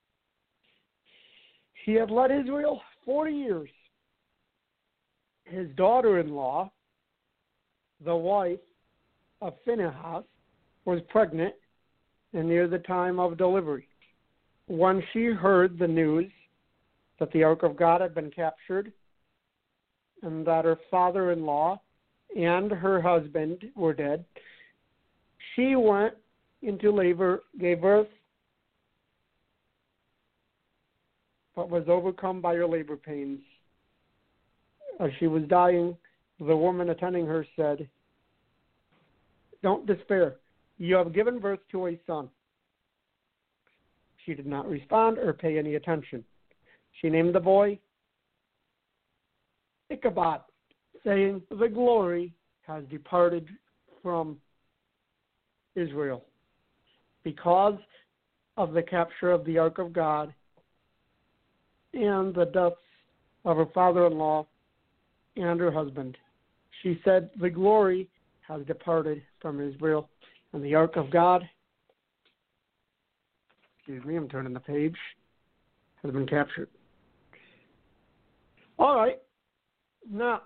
He had led Israel 40 years. His daughter-in-law, the wife of Phinehas, was pregnant and near the time of delivery. When she heard the news that the Ark of God had been captured and that her father-in-law and her husband were dead, she went into labor, gave birth, but was overcome by her labor pains. As she was dying, the woman attending her said, "Don't despair. You have given birth to a son." She did not respond or pay any attention. She named the boy Ichabod, saying, "The glory has departed from Israel," because of the capture of the Ark of God and the deaths of her father-in-law and her husband. She said, "The glory has departed from Israel," and the Ark of God, I'm turning the page. has been captured. All right. Now,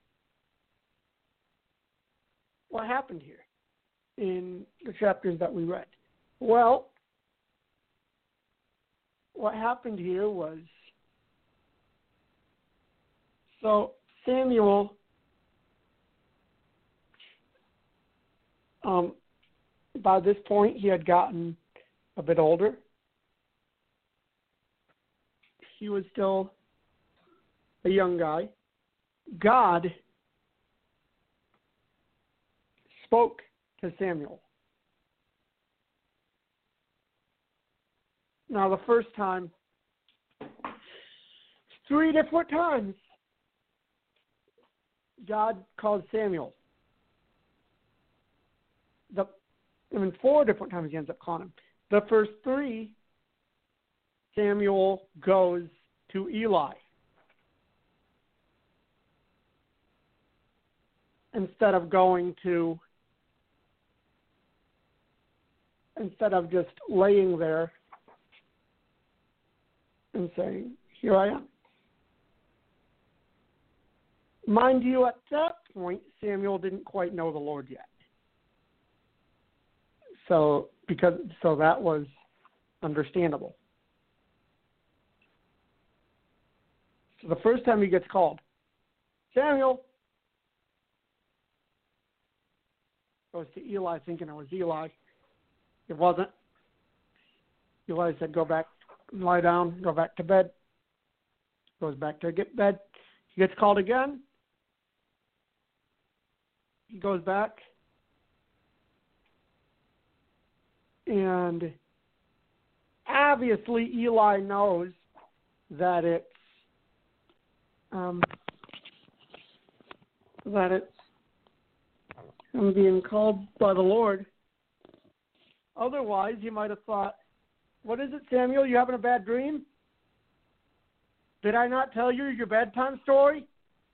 what happened here in the chapters that we read? Well, what happened here was, so Samuel by this point he had gotten a bit older. He was still a young guy. God spoke to Samuel. Now, the first time, 3 different times, God called Samuel. 4 different times he ends up calling him. The first 3, Samuel goes to Eli. Instead of just laying there and saying, here I am. Mind you, at that point, Samuel didn't quite know the Lord yet. So that was understandable. So the first time he gets called, Samuel, goes to Eli thinking it was Eli. It wasn't. Eli said, go back, lie down, go back to bed. Goes back to get bed. He gets called again. He goes back. And obviously Eli knows that it's him being called by the Lord. Otherwise, you might have thought, what is it, Samuel? You having a bad dream? Did I not tell you your bedtime story?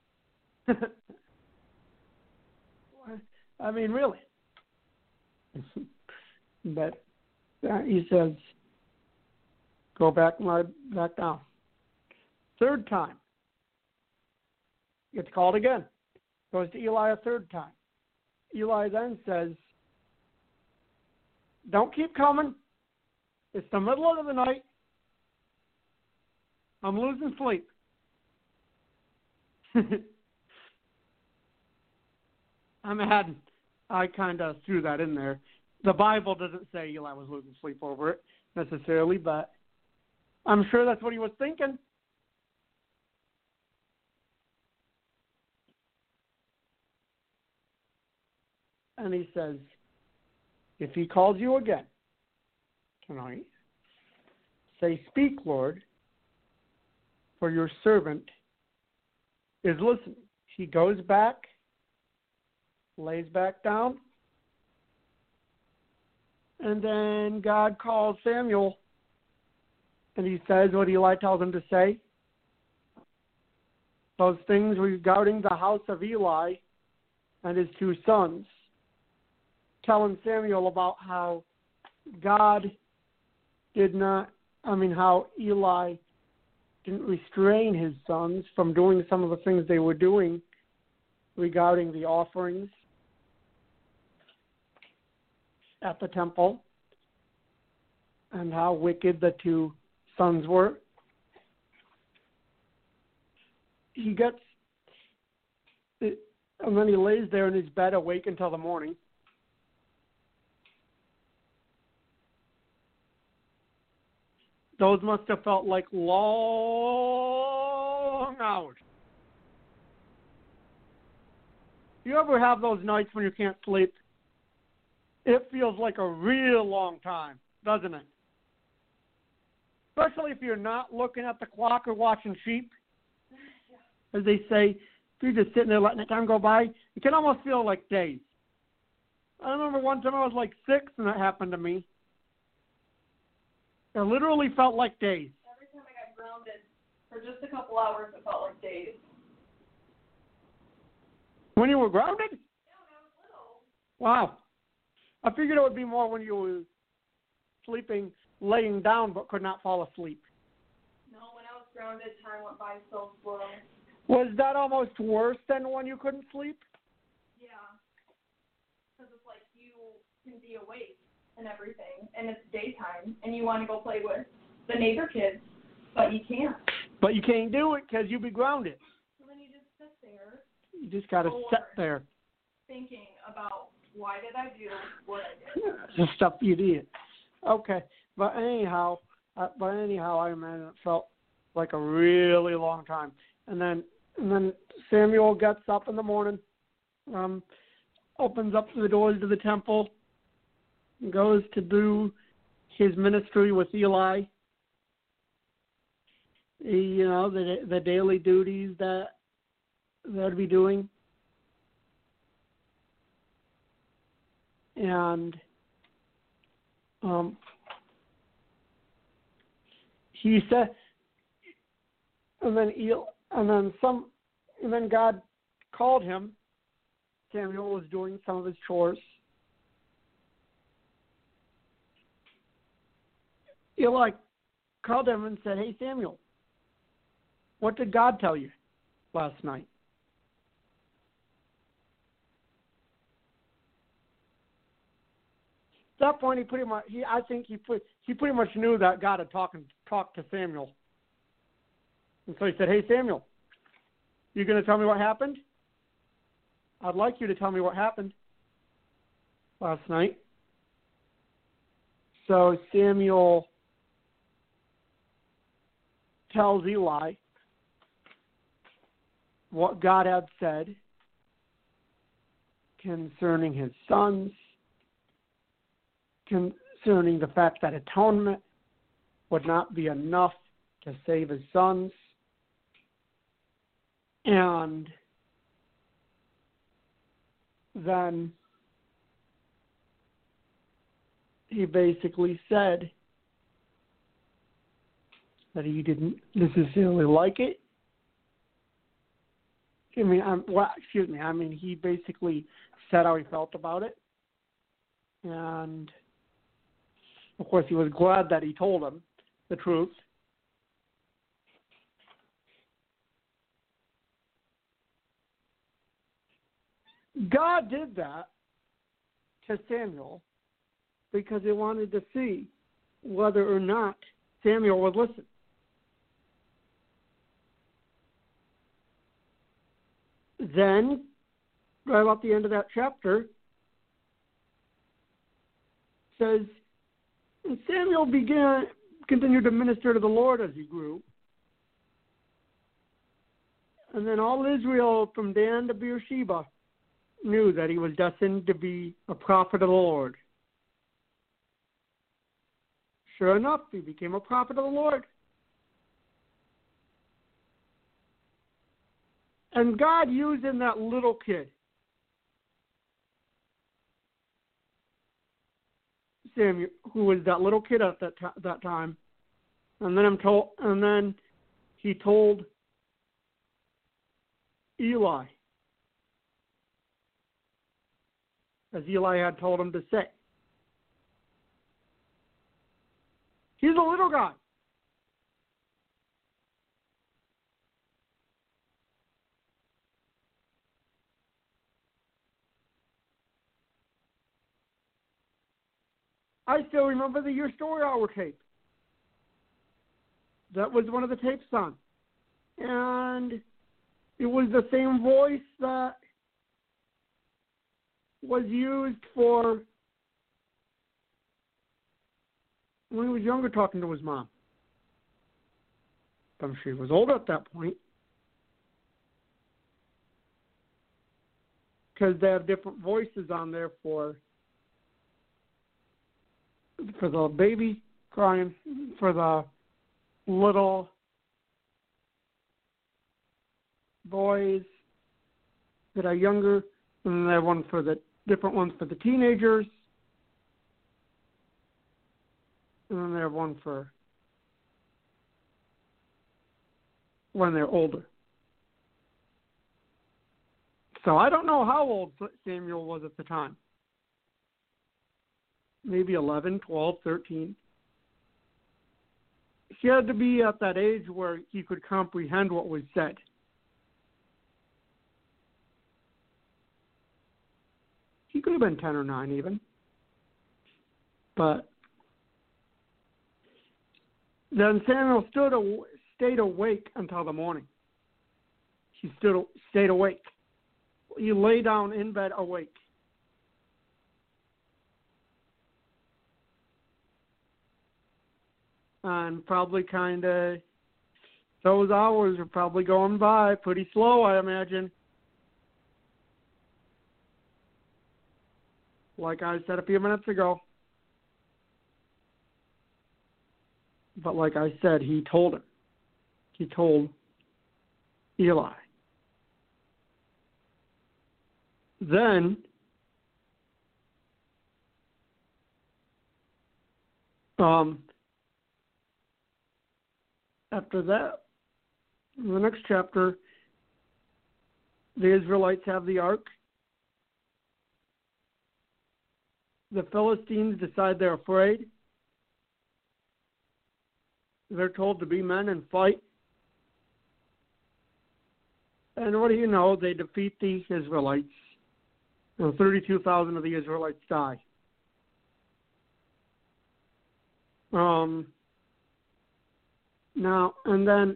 I mean, really. But he says, go back and lie back down. Third time. Gets called again. Goes to Eli a third time. Eli then says, don't keep coming. It's the middle of the night. I'm losing sleep. I kind of threw that in there. The Bible doesn't say Eli was losing sleep over it necessarily, but I'm sure that's what he was thinking. And he says, if he calls you again tonight, say, speak, Lord, for your servant is listening. He goes back, lays back down, and then God calls Samuel, and he says what Eli tells him to say. Those things regarding the house of Eli and his 2 sons, telling Samuel about how how Eli didn't restrain his sons from doing some of the things they were doing regarding the offerings at the temple, and how wicked the 2 sons were. And then he lays there in his bed awake until the morning. Those must have felt like long hours. You ever have those nights when you can't sleep? It feels like a real long time, doesn't it? Especially if you're not looking at the clock or watching sheep. As they say, if you're just sitting there letting the time go by, it can almost feel like days. I remember one time I was like 6 and that happened to me. It literally felt like days. Every time I got grounded for just a couple hours, it felt like days. When you were grounded? Yeah, when I was little. Wow. I figured it would be more when you were sleeping, laying down, but could not fall asleep. No, grounded time went by so slow. Was that almost worse than when you couldn't sleep? Yeah. Because it's like you can be awake and everything, and it's daytime, and you want to go play with the neighbor kids, but you can't. But you can't do it because you'll be grounded. So then you just sit there. You just got to sit there. Thinking about why did I do what I did. The stuff you did. Okay. But anyhow, I imagine it felt like a really long time. And then Samuel gets up in the morning, opens up the doors to the temple, goes to do his ministry with Eli. The daily duties that they'd be doing. And he said, and then God called him. Samuel was doing some of his chores. Eli called him and said, "Hey, Samuel, what did God tell you last night?" At that point, he pretty much knew that God had talked to Samuel, and so he said, "Hey, Samuel, you going to tell me what happened? I'd like you to tell me what happened last night." So Samuel tells Eli what God had said concerning his sons, concerning the fact that atonement would not be enough to save his sons. And then he basically said that he didn't necessarily like it. He basically said how he felt about it. And of course, he was glad that he told him the truth. God did that to Samuel because he wanted to see whether or not Samuel would listen. Then, right about the end of that chapter, says, and Samuel continued to minister to the Lord as he grew. And then all Israel from Dan to Beersheba knew that he was destined to be a prophet of the Lord. Sure enough, he became a prophet of the Lord. And God used in that little kid, Samuel, who was that little kid at that time. And then he told Eli, as Eli had told him to say. He's a little guy. I still remember the Your Story Hour tape. That was one of the tapes on. And it was the same voice that was used for when he was younger talking to his mom. I'm sure he was older at that point. Because they have different voices on there for the baby crying, for the little boys that are younger, and then they have one for the different ones for the teenagers, and then they have one for when they're older. So I don't know how old Samuel was at the time. Maybe 11, 12, 13. He had to be at that age where he could comprehend what was said. He could have been 10 or 9 even. But then Samuel stayed awake until the morning. He stayed awake. He lay down in bed awake. And probably those hours are probably going by pretty slow, I imagine. Like I said a few minutes ago. But like I said, he told him. He told Eli. Then, after that, in the next chapter, the Israelites have the ark. The Philistines decide they're afraid. They're told to be men and fight. And what do you know? They defeat the Israelites. And 32,000 of the Israelites die. Now, and then,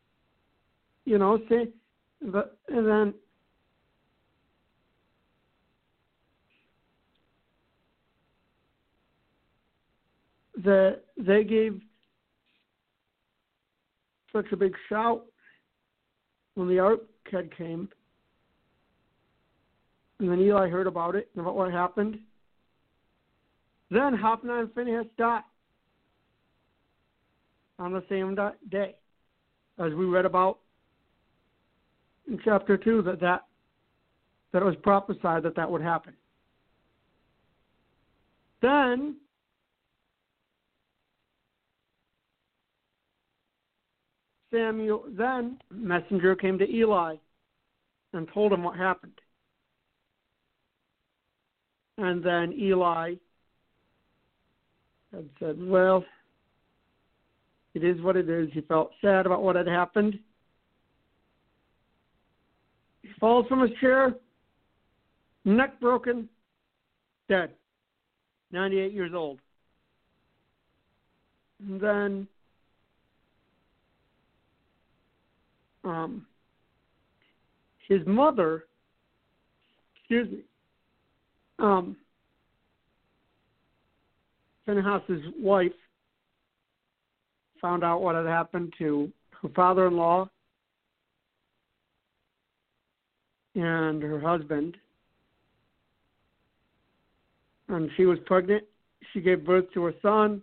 they gave such a big shout when the ark came. And then Eli heard about it and about what happened. Then Hophni and Phinehas died on the same day, as we read about in chapter 2, that it was prophesied that would happen. Then messenger came to Eli and told him what happened. And then Eli had said, well, it is what it is. He felt sad about what had happened. He falls from his chair, neck broken, dead, 98 years old. And then his mother, Phinehas' wife, found out what had happened to her father-in-law and her husband. And she was pregnant. She gave birth to her son.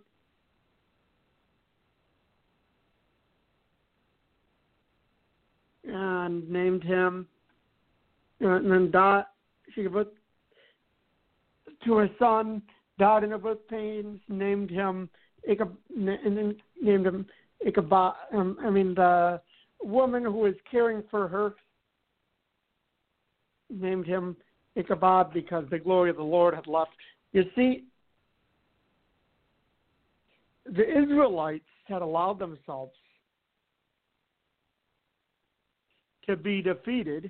And named him, and then died. She gave birth to her son, died in her birth pains, named him Ichabod. The woman who was caring for her named him Ichabod because the glory of the Lord had left. You see, the Israelites had allowed themselves to be defeated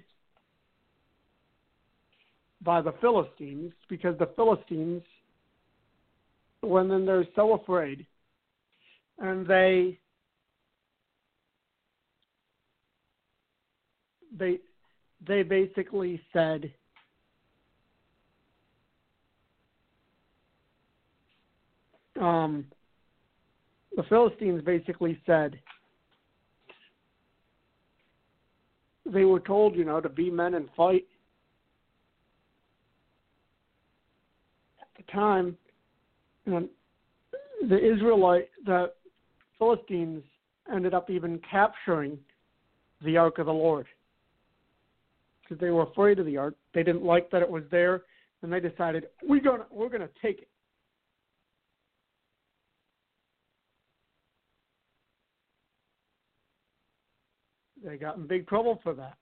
by the Philistines, because the Philistines, they're so afraid, and they basically said, the Philistines basically said, they were told, to be men and fight. At the time, the Philistines ended up even capturing the Ark of the Lord because they were afraid of the Ark. They didn't like that it was there, and they decided we're gonna take it. They got in big trouble for that.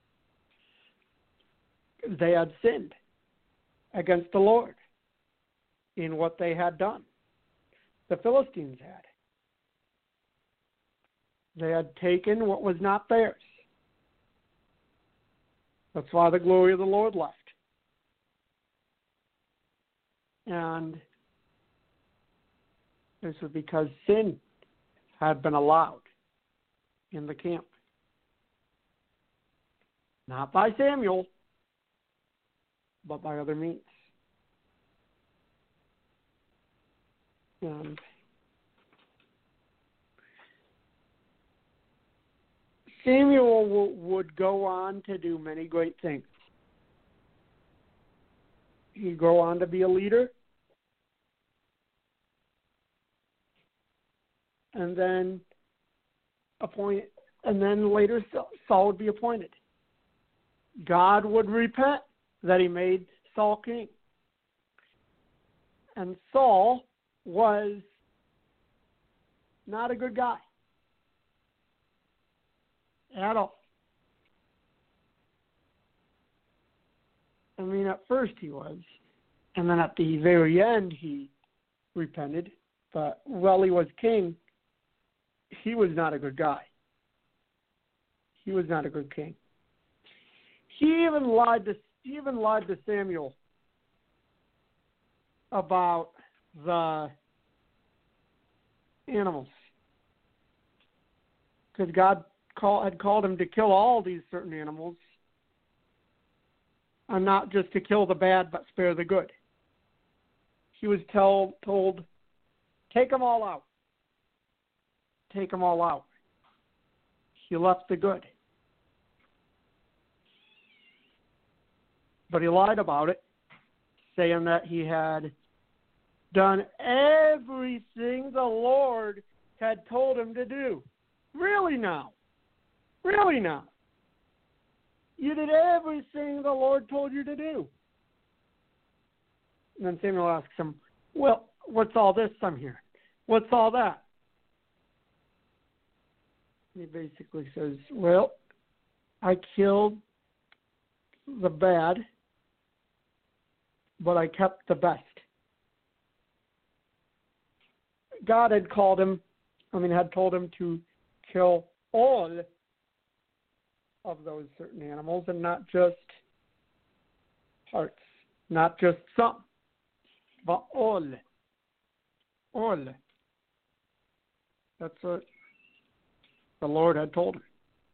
They had sinned against the Lord in what they had done. The Philistines had. They had taken what was not theirs. That's why the glory of the Lord left. And this was because sin had been allowed in the camp. Not by Samuel, but by other means. And Samuel would go on to do many great things. He'd go on to be a leader. And then later Saul would be appointed. God would repent that he made Saul king. And Saul was not a good guy at all. I mean, at first he was, and then at the very end he repented. But while he was king, he was not a good guy. He was not a good king. He even lied to Samuel about the animals, because God had called him to kill all these certain animals, and not just to kill the bad but spare the good. He was told, take them all out. Take them all out. He left the good. But he lied about it, saying that he had done everything the Lord had told him to do. Really now? Really now? You did everything the Lord told you to do. And then Samuel asks him, well, what's all this I'm hearing? What's all that? And he basically says, well, I killed the bad, but I kept the best. God had told him to kill all of those certain animals and not just parts, not just some, but all. All. That's what the Lord had told him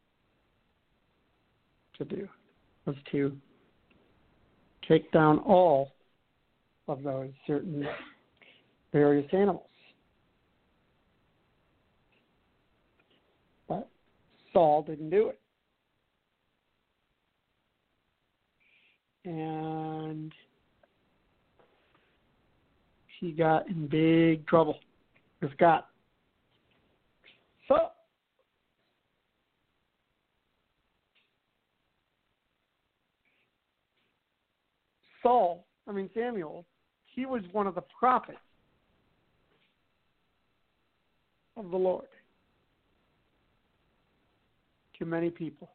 to do, was to take down all of those certain various animals. But Saul didn't do it. And he got in big trouble with God. So Samuel, he was one of the prophets of the Lord to many people.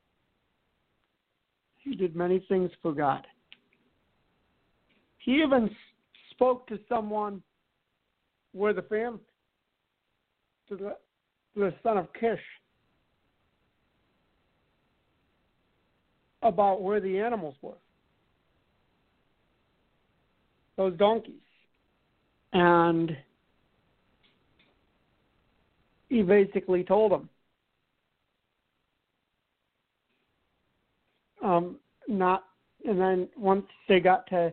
He did many things for God. He even spoke to someone where the family, to the son of Kish, about where the animals were. Those donkeys. And he basically told them not, and then once they got to,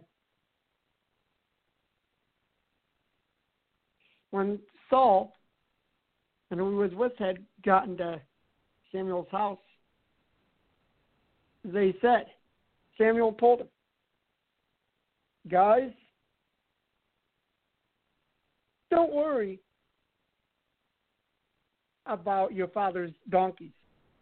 when Saul and who was with had gotten to Samuel's house, they said, Samuel told him, guys, don't worry about your father's donkeys.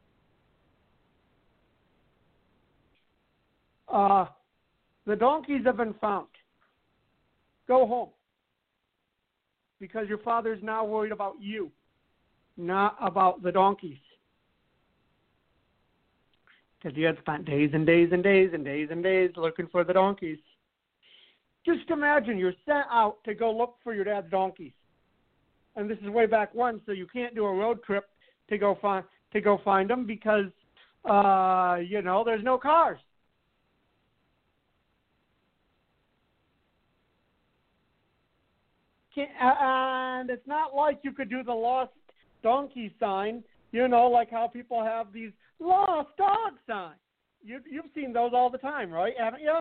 The donkeys have been found. Go home. Because your father's now worried about you, not about the donkeys. Because he had spent days and days and days and days and days looking for the donkeys. Just imagine you're sent out to go look for your dad's donkeys. And this is way back when, so you can't do a road trip to go find them because there's no cars. And it's not like you could do the lost donkey sign, like how people have these lost dog signs. You've seen those all the time, right? Haven't you?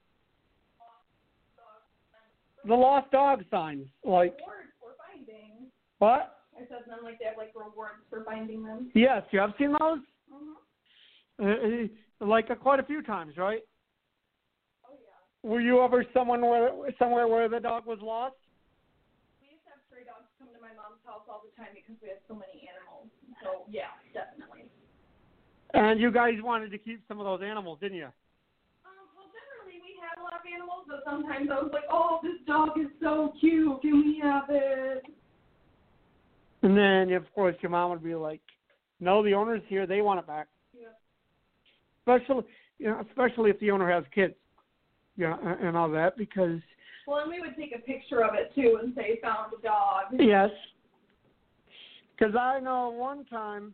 The lost dog signs, like rewards for finding. What? I said them like they have like rewards for finding them. Yes, you have seen those. Mm-hmm. Like quite a few times, right? Oh yeah. Were you ever somewhere where the dog was lost? We used to have stray dogs come to my mom's house all the time because we had so many animals. So yeah, definitely. And you guys wanted to keep some of those animals, didn't you? Well, generally we had a lot of animals, but sometimes I was like, oh, this dog is so cute. Can we have it? And then, of course, your mom would be like, no, the owner's here. They want it back. Yeah. Especially if the owner has kids, and all that, because... Well, and we would take a picture of it, too, and say, found a dog. Yes. Because I know one time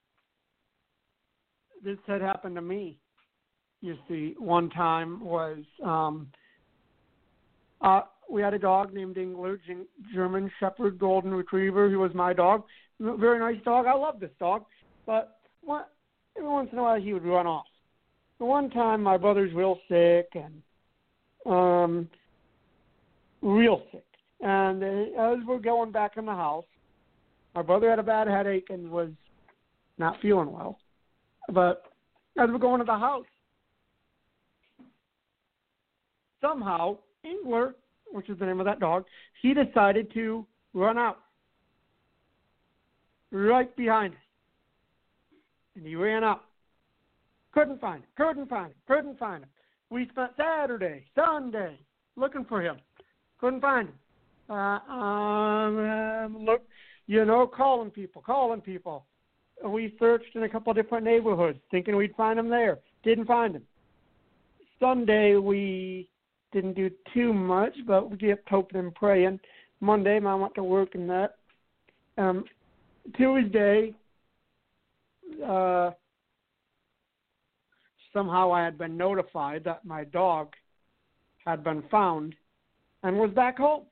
this had happened to me. You see, one time was we had a dog named Engler, German Shepherd Golden Retriever. He was my dog. Very nice dog. I love this dog. But every once in a while he would run off. The one time my brother's real sick and real sick. And as we're going back in the house, my brother had a bad headache and was not feeling well. But as we're going to the house, somehow Engler, which is the name of that dog, he decided to run out right behind us. And he ran out. Couldn't find him. We spent Saturday, Sunday looking for him. Couldn't find him. Calling people. We searched in a couple of different neighborhoods, thinking we'd find him there. Didn't find him. Sunday, we didn't do too much, but we kept hoping and praying. Monday, Mom went to work and that. Tuesday, somehow I had been notified that my dog had been found and was back home.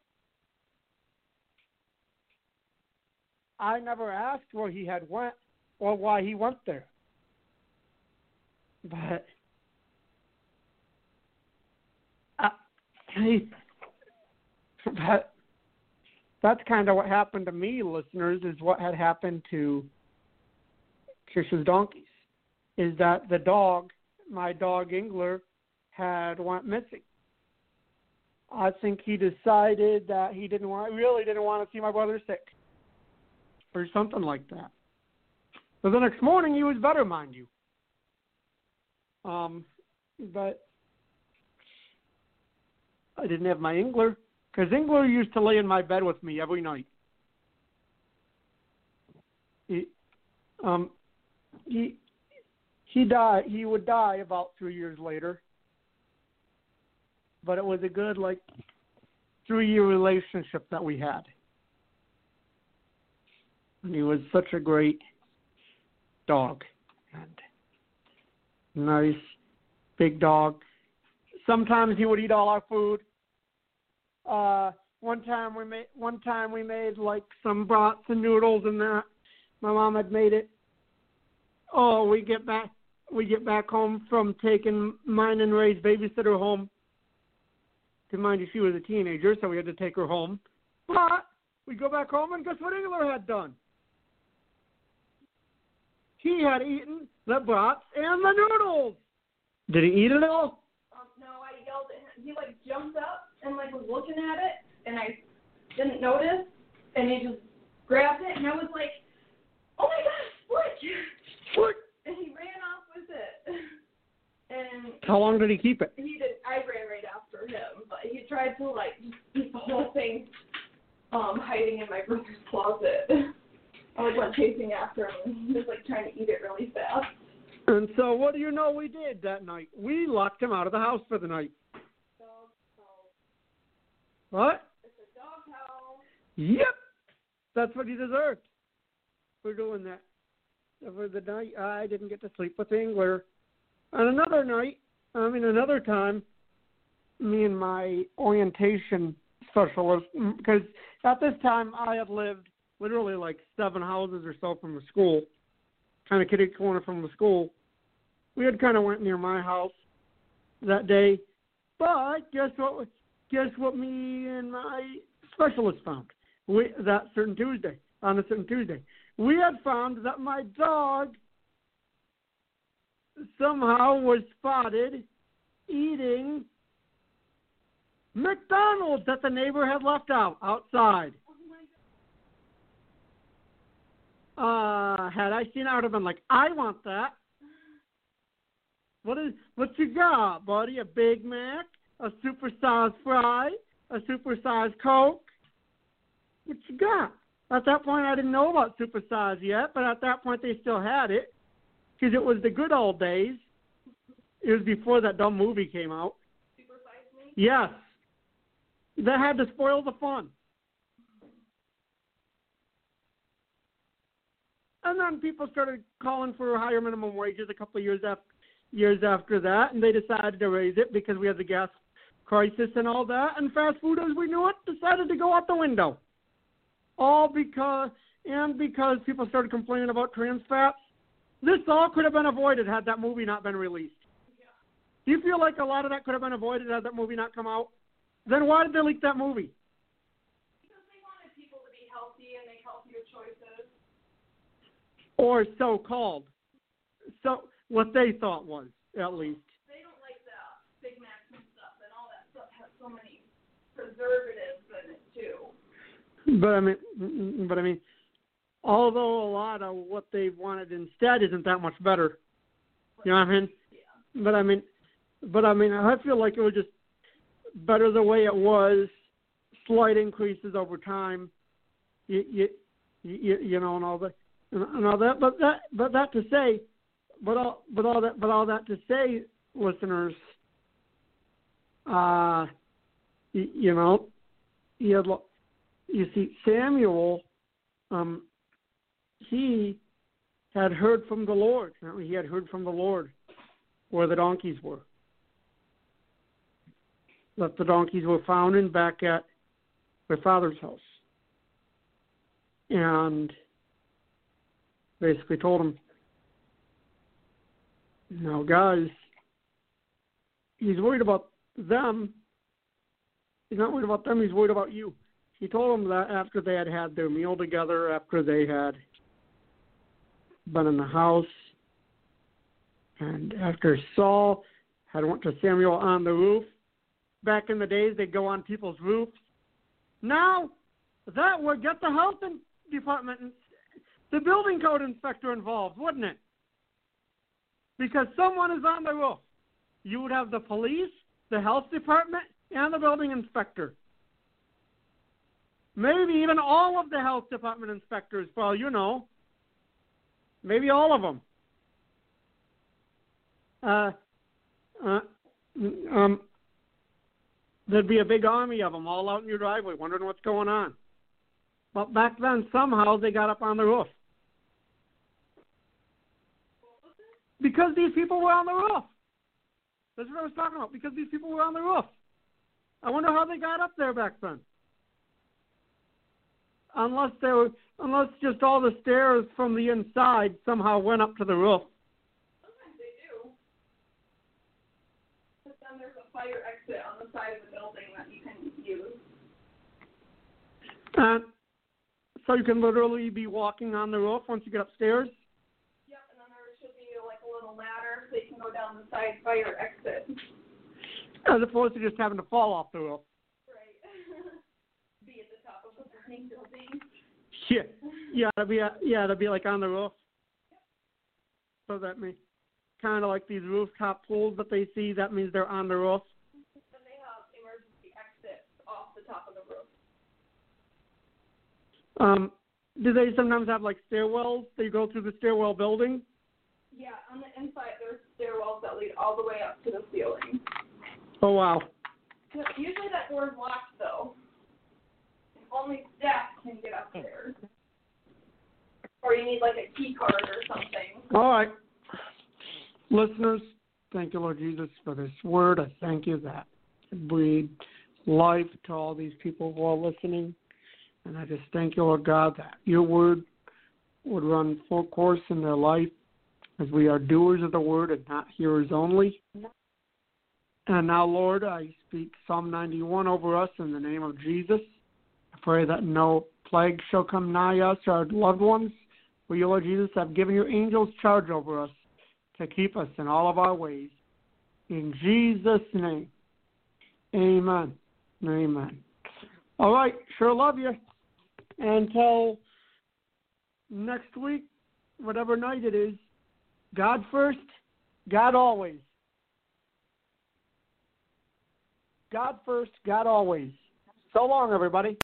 I never asked where he had went or why he went there. But that's kind of what happened to me, listeners, is what had happened to Kirsch's donkeys, is that the dog, my dog Engler, had went missing. I think he decided that he really didn't want to see my brother sick or something like that. So the next morning he was better, mind you. But I didn't have my Engler, because Engler used to lay in my bed with me every night. He died. He would die about 3 years later. But it was a good 3-year relationship that we had. And he was such a great dog. And nice, big dog. Sometimes he would eat all our food. One time we made some brats and noodles and that. My mom had made it. Oh, we get back home from taking mine and Ray's babysitter home. To mind you, she was a teenager, so we had to take her home. But we go back home, and guess what Engler had done? He had eaten the brats and the noodles. Did he eat it all? No, I yelled at him. He jumped up and was looking at it, and I didn't notice, and he just grabbed it, and I was like, oh my gosh, Split! And he ran off with it. And how long did he keep it? He did. I ran right after him, but he tried to just eat the whole thing, hiding in my brother's closet. I went chasing after him, and he was trying to eat it really fast. And so, what do you know we did that night? We locked him out of the house for the night. Doghouse. What? It's a doghouse. Yep. That's what he deserved for doing that. for the night, I didn't get to sleep with Engler. On another another time, me and my orientation specialist, because at this time I had lived literally like 7 houses or so from the school, kind of kitty corner from the school. We had kind of went near my house that day, but guess what me and my specialist found on a certain Tuesday. We had found that my dog somehow was spotted eating McDonald's that the neighbor had left outside. Had I seen it, I would have been like, I want that. What you got, buddy? A Big Mac? A supersized fry? A supersized Coke? What you got? At that point, I didn't know about supersize yet, but at that point, they still had it because it was the good old days. It was before that dumb movie came out. Supersize Me? Yes. That had to spoil the fun. And then people started calling for higher minimum wages a couple of years after that, and they decided to raise it because we had the gas crisis and all that, and fast food as we knew it decided to go out the window. All because people started complaining about trans fats. This all could have been avoided had that movie not been released. Yeah. Do you feel like a lot of that could have been avoided had that movie not come out? Then why did they leak that movie? Because they wanted people to be healthy and make healthier choices. Or so-called. So what they thought was, at least. They don't like the Big Macs and stuff, and all that stuff has so many preservatives in it too. But I mean, although a lot of what they wanted instead isn't that much better, you know what I mean? Yeah. But I mean, I feel like it was just better the way it was. Slight increases over time, you know, and all that, and all that. But that to say, all that to say, listeners, you know, you see, Samuel, he had heard from the Lord. He had heard from the Lord where the donkeys were. That the donkeys were found in back at their father's house. And basically told him, now guys, he's worried about them. He's not worried about them, he's worried about you. He told them that after they had their meal together, after they had been in the house, and after Saul had went to Samuel on the roof. Back in the days, they'd go on people's roofs. Now, that would get the health department, the building code inspector involved, wouldn't it? Because someone is on the roof. You would have the police, the health department, and the building inspector. Maybe even all of the health department inspectors, well, you know. Maybe all of them. There'd be a big army of them all out in your driveway wondering what's going on. But back then, somehow, they got up on the roof. Because these people were on the roof. That's what I was talking about. Because these people were on the roof. I wonder how they got up there back then. Unless just all the stairs from the inside somehow went up to the roof. Sometimes they do. But then there's a fire exit on the side of the building that you can use. So you can literally be walking on the roof once you get upstairs? Yep, and then there should be like a little ladder so you can go down the side fire exit. As opposed to just having to fall off the roof. Right. Be at the top of a burning building. Yeah, that'd be like on the roof. So that means kind of like these rooftop pools that they see. That means they're on the roof. Then they have emergency exits off the top of the roof. Do they sometimes have like stairwells? They go through the stairwell building? Yeah, on the inside there's stairwells that lead all the way up to the ceiling. Oh, wow. Usually that door's locked though. And only staff can get up there. or you need like a key card or something. All right. Listeners, thank you, Lord Jesus, for this word. I thank you that it breathed life to all these people who are listening. And I just thank you, Lord God, that your word would run full course in their life as we are doers of the word and not hearers only. And now, Lord, I speak Psalm 91 over us in the name of Jesus. I pray that no plague shall come nigh us or our loved ones. For you, Lord Jesus, have given your angels charge over us to keep us in all of our ways. In Jesus' name, amen. Amen. All right, sure love you. Until next week, whatever night it is, God first, God always. God first, God always. So long, everybody.